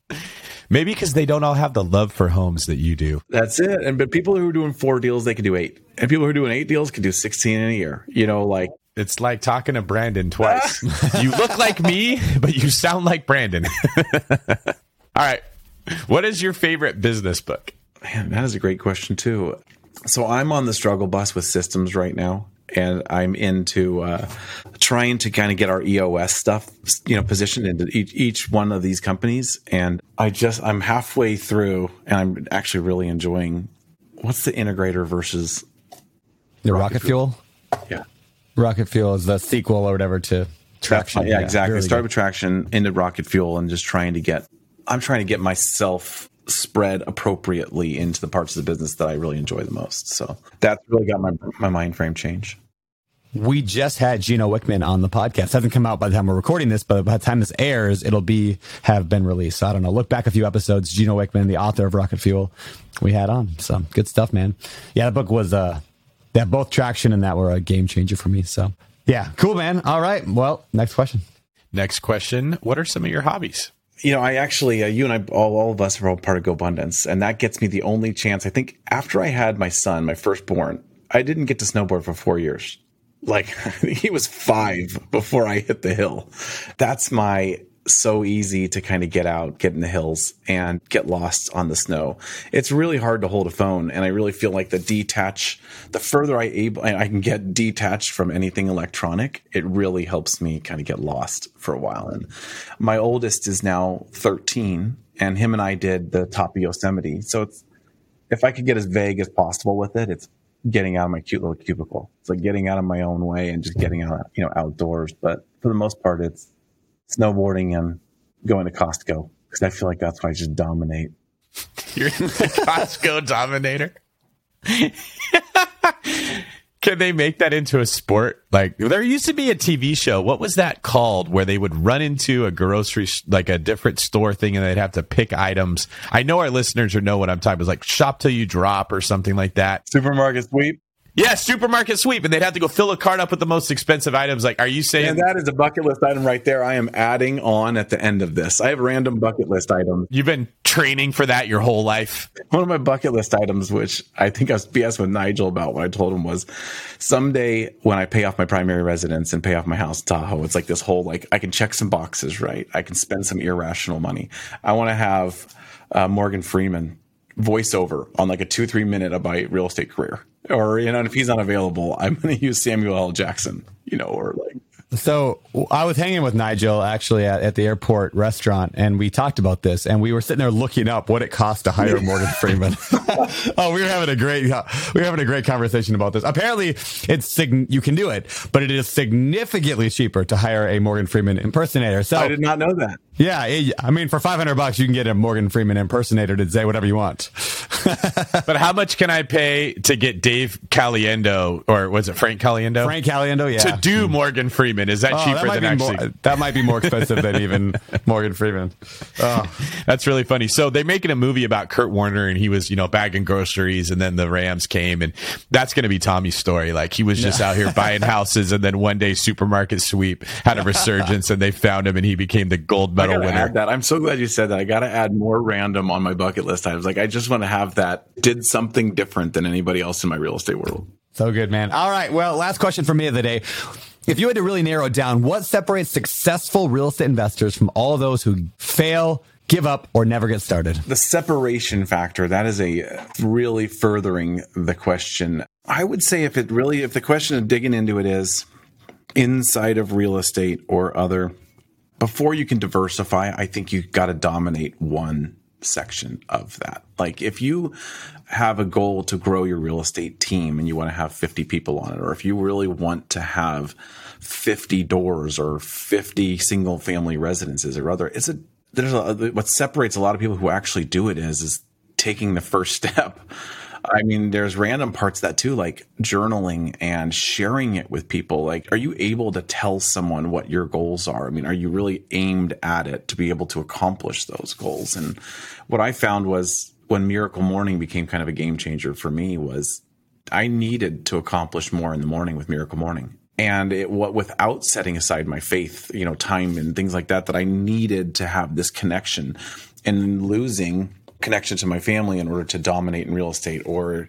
Maybe because they don't all have the love for homes that you do. That's it. And but people who are doing four deals, they can do eight. And people who are doing eight deals can do sixteen in a year. You know, like It's like talking to Brandon twice. You look like me, but you sound like Brandon. All right. What is your favorite business book? Man, that is a great question too. So I'm on the struggle bus with systems right now, and I'm into uh, trying to kind of get our E O S stuff, you know, positioned into each, each one of these companies. And I just, I'm halfway through, and I'm actually really enjoying. What's the integrator versus the Rocket, Rocket Fuel? Fuel? Yeah, Rocket Fuel is the sequel or whatever to Traction. Yeah, yeah, exactly. Really Start good. with Traction into Rocket Fuel, and just trying to get. I'm trying to get myself spread appropriately into the parts of the business that I really enjoy the most. So that's really got my my mind frame change. We just had Gino Wickman on the podcast. It hasn't come out by the time we're recording this, but by the time this airs, it'll be have been released. So I don't know. Look back a few episodes. Gino Wickman, the author of Rocket Fuel, we had on. So good stuff, man. Yeah, that book was uh, that both Traction and that were a game changer for me. So yeah, cool, man. All right. Well, next question. Next question. What are some of your hobbies? You know, I actually, uh, you and I, all, all of us are all part of GoBundance, and that gets me the only chance. I think after I had my son, my firstborn, I didn't get to snowboard for four years. Like he was five before I hit the hill. That's my so easy to kind of get out, get in the hills and get lost on the snow. It's really hard to hold a phone. And I really feel like the detach, the further I able, I can get detached from anything electronic, it really helps me kind of get lost for a while. And my oldest is now thirteen, and him and I did the top of Yosemite. So it's, if I could get as vague as possible with it, it's getting out of my cute little cubicle. It's like getting out of my own way and just getting out, you know, outdoors. But for the most part, it's snowboarding and going to Costco, because I feel like that's why I just dominate. You're the Costco dominator. Can they make that into a sport? Like, there used to be a T V show. What was that called? Where they would run into a grocery, like a different store thing, and they'd have to pick items. I know our listeners or know what I'm talking about. It's like Shop Till You Drop or something like that. Supermarket sweep. Yeah, supermarket sweep, and they'd have to go fill a cart up with the most expensive items. Like, are you saying and that is a bucket list item right there? I am adding on at the end of this. I have random bucket list items. You've been training for that your whole life? One of my bucket list items, which I think I was BS with Nigel about what I told him, was someday when I pay off my primary residence and pay off my house in Tahoe, it's like this whole, like, I can check some boxes, right? I can spend some irrational money. I want to have uh, Morgan Freeman voiceover on like a two, three minute of my real estate career. Or, you know, if he's not available, I'm going to use Samuel L. Jackson, you know, or like. So I was hanging with Nigel actually at, at the airport restaurant, and we talked about this, and we were sitting there looking up what it costs to hire Morgan Freeman. Oh, we were having a great, we were having a great conversation about this. Apparently, it's sig- you can do it, but it is significantly cheaper to hire a Morgan Freeman impersonator. So I did not know that. Yeah, it, I mean, for five hundred bucks, you can get a Morgan Freeman impersonator to say whatever you want. But how much can I pay to get Dave Caliendo, or was it Frank Caliendo? Frank Caliendo, yeah. To do Morgan Freeman. Is that oh, cheaper that than actually? More, that might be more expensive than even Morgan Freeman. Oh. That's really funny. So they're making a movie about Kurt Warner, and he was, you know, bagging groceries, and then the Rams came, and that's going to be Tommy's story. Like, he was just out here buying houses, and then one day Supermarket Sweep had a resurgence, and they found him, and he became the gold medal I gotta winner. Add that. I'm so glad you said that. I got to add more random on my bucket list items. Like, I just want to have that did something different than anybody else in my real estate world. So good, man. All right. Well, last question for me of the day. If you had to really narrow it down, what separates successful real estate investors from all those who fail, give up, or never get started? The separation factor, that is a really furthering the question. I would say if it really, if the question of digging into it is inside of real estate or other, before you can diversify, I think you've got to dominate one section of that. Like, if you have a goal to grow your real estate team and you want to have fifty people on it, or if you really want to have fifty doors or fifty single family residences or other, it's a, there's a, what separates a lot of people who actually do it is, is taking the first step. I mean, there's random parts of that too, like journaling and sharing it with people. Like, are you able to tell someone what your goals are? I mean, are you really aimed at it to be able to accomplish those goals? And what I found was when Miracle Morning became kind of a game changer for me was I needed to accomplish more in the morning with Miracle Morning. And it what without setting aside my faith, you know, time and things like that, that I needed to have this connection, and losing connection to my family in order to dominate in real estate, or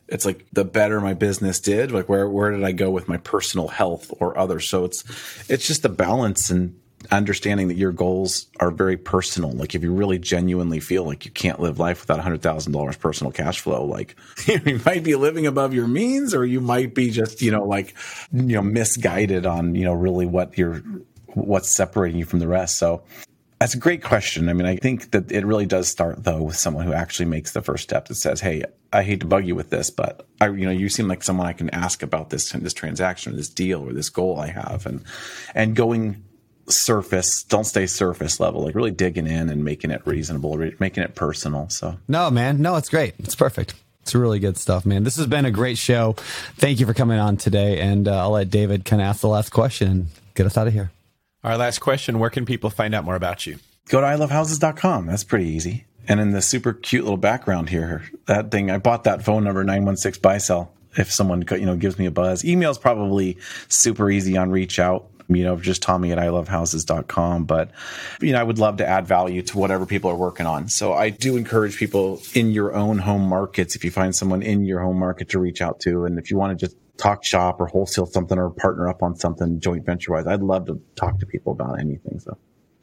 It's like the better my business did, like where where did I go with my personal health or others? So it's it's just a balance and understanding that your goals are very personal. Like if you really genuinely feel like you can't live life without one hundred thousand dollars personal cash flow, like you might be living above your means, or you might be just, you know, like, you know, misguided on, you know, really what you're, what's separating you from the rest. So that's a great question. I mean, I think that it really does start though with someone who actually makes the first step that says, "Hey, I hate to bug you with this, but I, you know, you seem like someone I can ask about this, this transaction or this deal or this goal I have," and, and going surface, don't stay surface level, like really digging in and making it reasonable, re- making it personal. So no, man, no, it's great. It's perfect. It's really good stuff, man. This has been a great show. Thank you for coming on today. And uh, I'll let David kind of ask the last question and get us out of here. Our last question, where can people find out more about you? Go to I love houses dot com. That's pretty easy. And in the super cute little background here, that thing, I bought that phone number, nine one six buy sell. If someone, you know, gives me a buzz. Email's probably super easy on reach out, you know, just Tommy at I love houses dot com. But, you know, I would love to add value to whatever people are working on. So I do encourage people in your own home markets, if you find someone in your home market to reach out to. And if you want to just talk shop or wholesale something or partner up on something joint venture wise, I'd love to talk to people about anything. So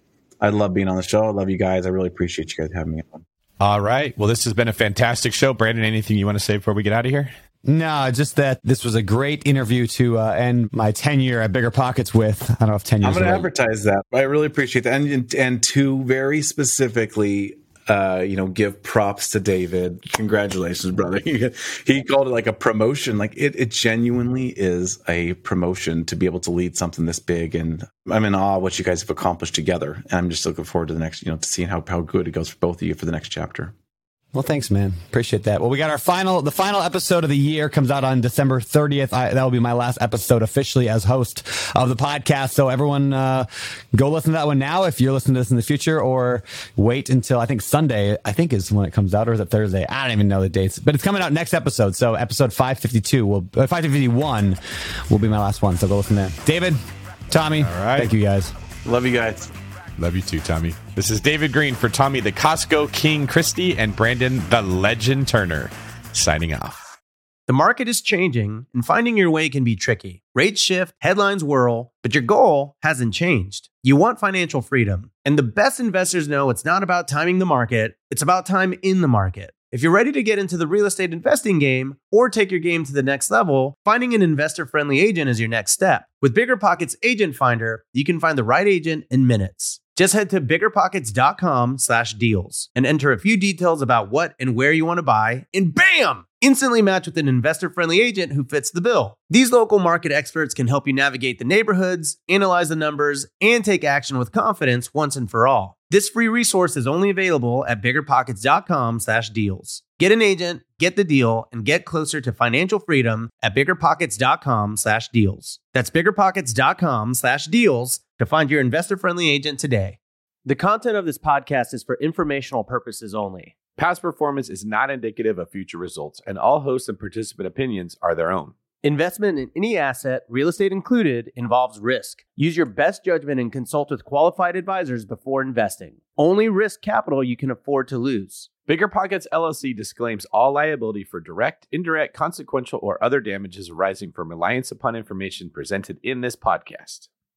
I love being on the show. I love you guys. I really appreciate you guys having me on. All right. Well, this has been a fantastic show. Brandon, anything you want to say before we get out of here? No, just that this was a great interview to uh, end my tenure at Bigger Pockets with. I don't know if ten years. I'm going to right. advertise that. I really appreciate that. And, and to very specifically, uh, you know, give props to David. Congratulations, brother. He, he called it like a promotion. Like it, it genuinely is a promotion to be able to lead something this big. And I'm in awe of what you guys have accomplished together. And I'm just looking forward to the next, you know, to seeing how, how good it goes for both of you for the next chapter. Well, thanks, man. Appreciate that. Well, we got our final, the final episode of the year comes out on December thirtieth. I, that will be my last episode officially as host of the podcast. So everyone, uh, go listen to that one now if you're listening to this in the future, or wait until I think Sunday, I think is when it comes out, or is it Thursday? I don't even know the dates, but it's coming out next episode. So episode five fifty-two will, uh, five fifty-one will be my last one. So go listen there. David, Tommy, all right. Thank you guys. Love you guys. Love you too, Tommy. This is David Green for Tommy the Costco King Christie and Brandon the Legend Turner signing off. The market is changing, and finding your way can be tricky. Rates shift, headlines whirl, but your goal hasn't changed. You want financial freedom, and the best investors know it's not about timing the market, it's about time in the market. If you're ready to get into the real estate investing game or take your game to the next level, finding an investor-friendly agent is your next step. With BiggerPockets Agent Finder, you can find the right agent in minutes. Just head to biggerpockets.com slash deals and enter a few details about what and where you want to buy, and bam! Instantly match with an investor-friendly agent who fits the bill. These local market experts can help you navigate the neighborhoods, analyze the numbers, and take action with confidence once and for all. This free resource is only available at biggerpockets.com slash deals. Get an agent, get the deal, and get closer to financial freedom at biggerpockets.com slash deals. That's biggerpockets.com slash deals to find your investor-friendly agent today. The content of this podcast is for informational purposes only. Past performance is not indicative of future results, and all host and participant opinions are their own. Investment in any asset, real estate included, involves risk. Use your best judgment and consult with qualified advisors before investing. Only risk capital you can afford to lose. Bigger Pockets L L C disclaims all liability for direct, indirect, consequential, or other damages arising from reliance upon information presented in this podcast.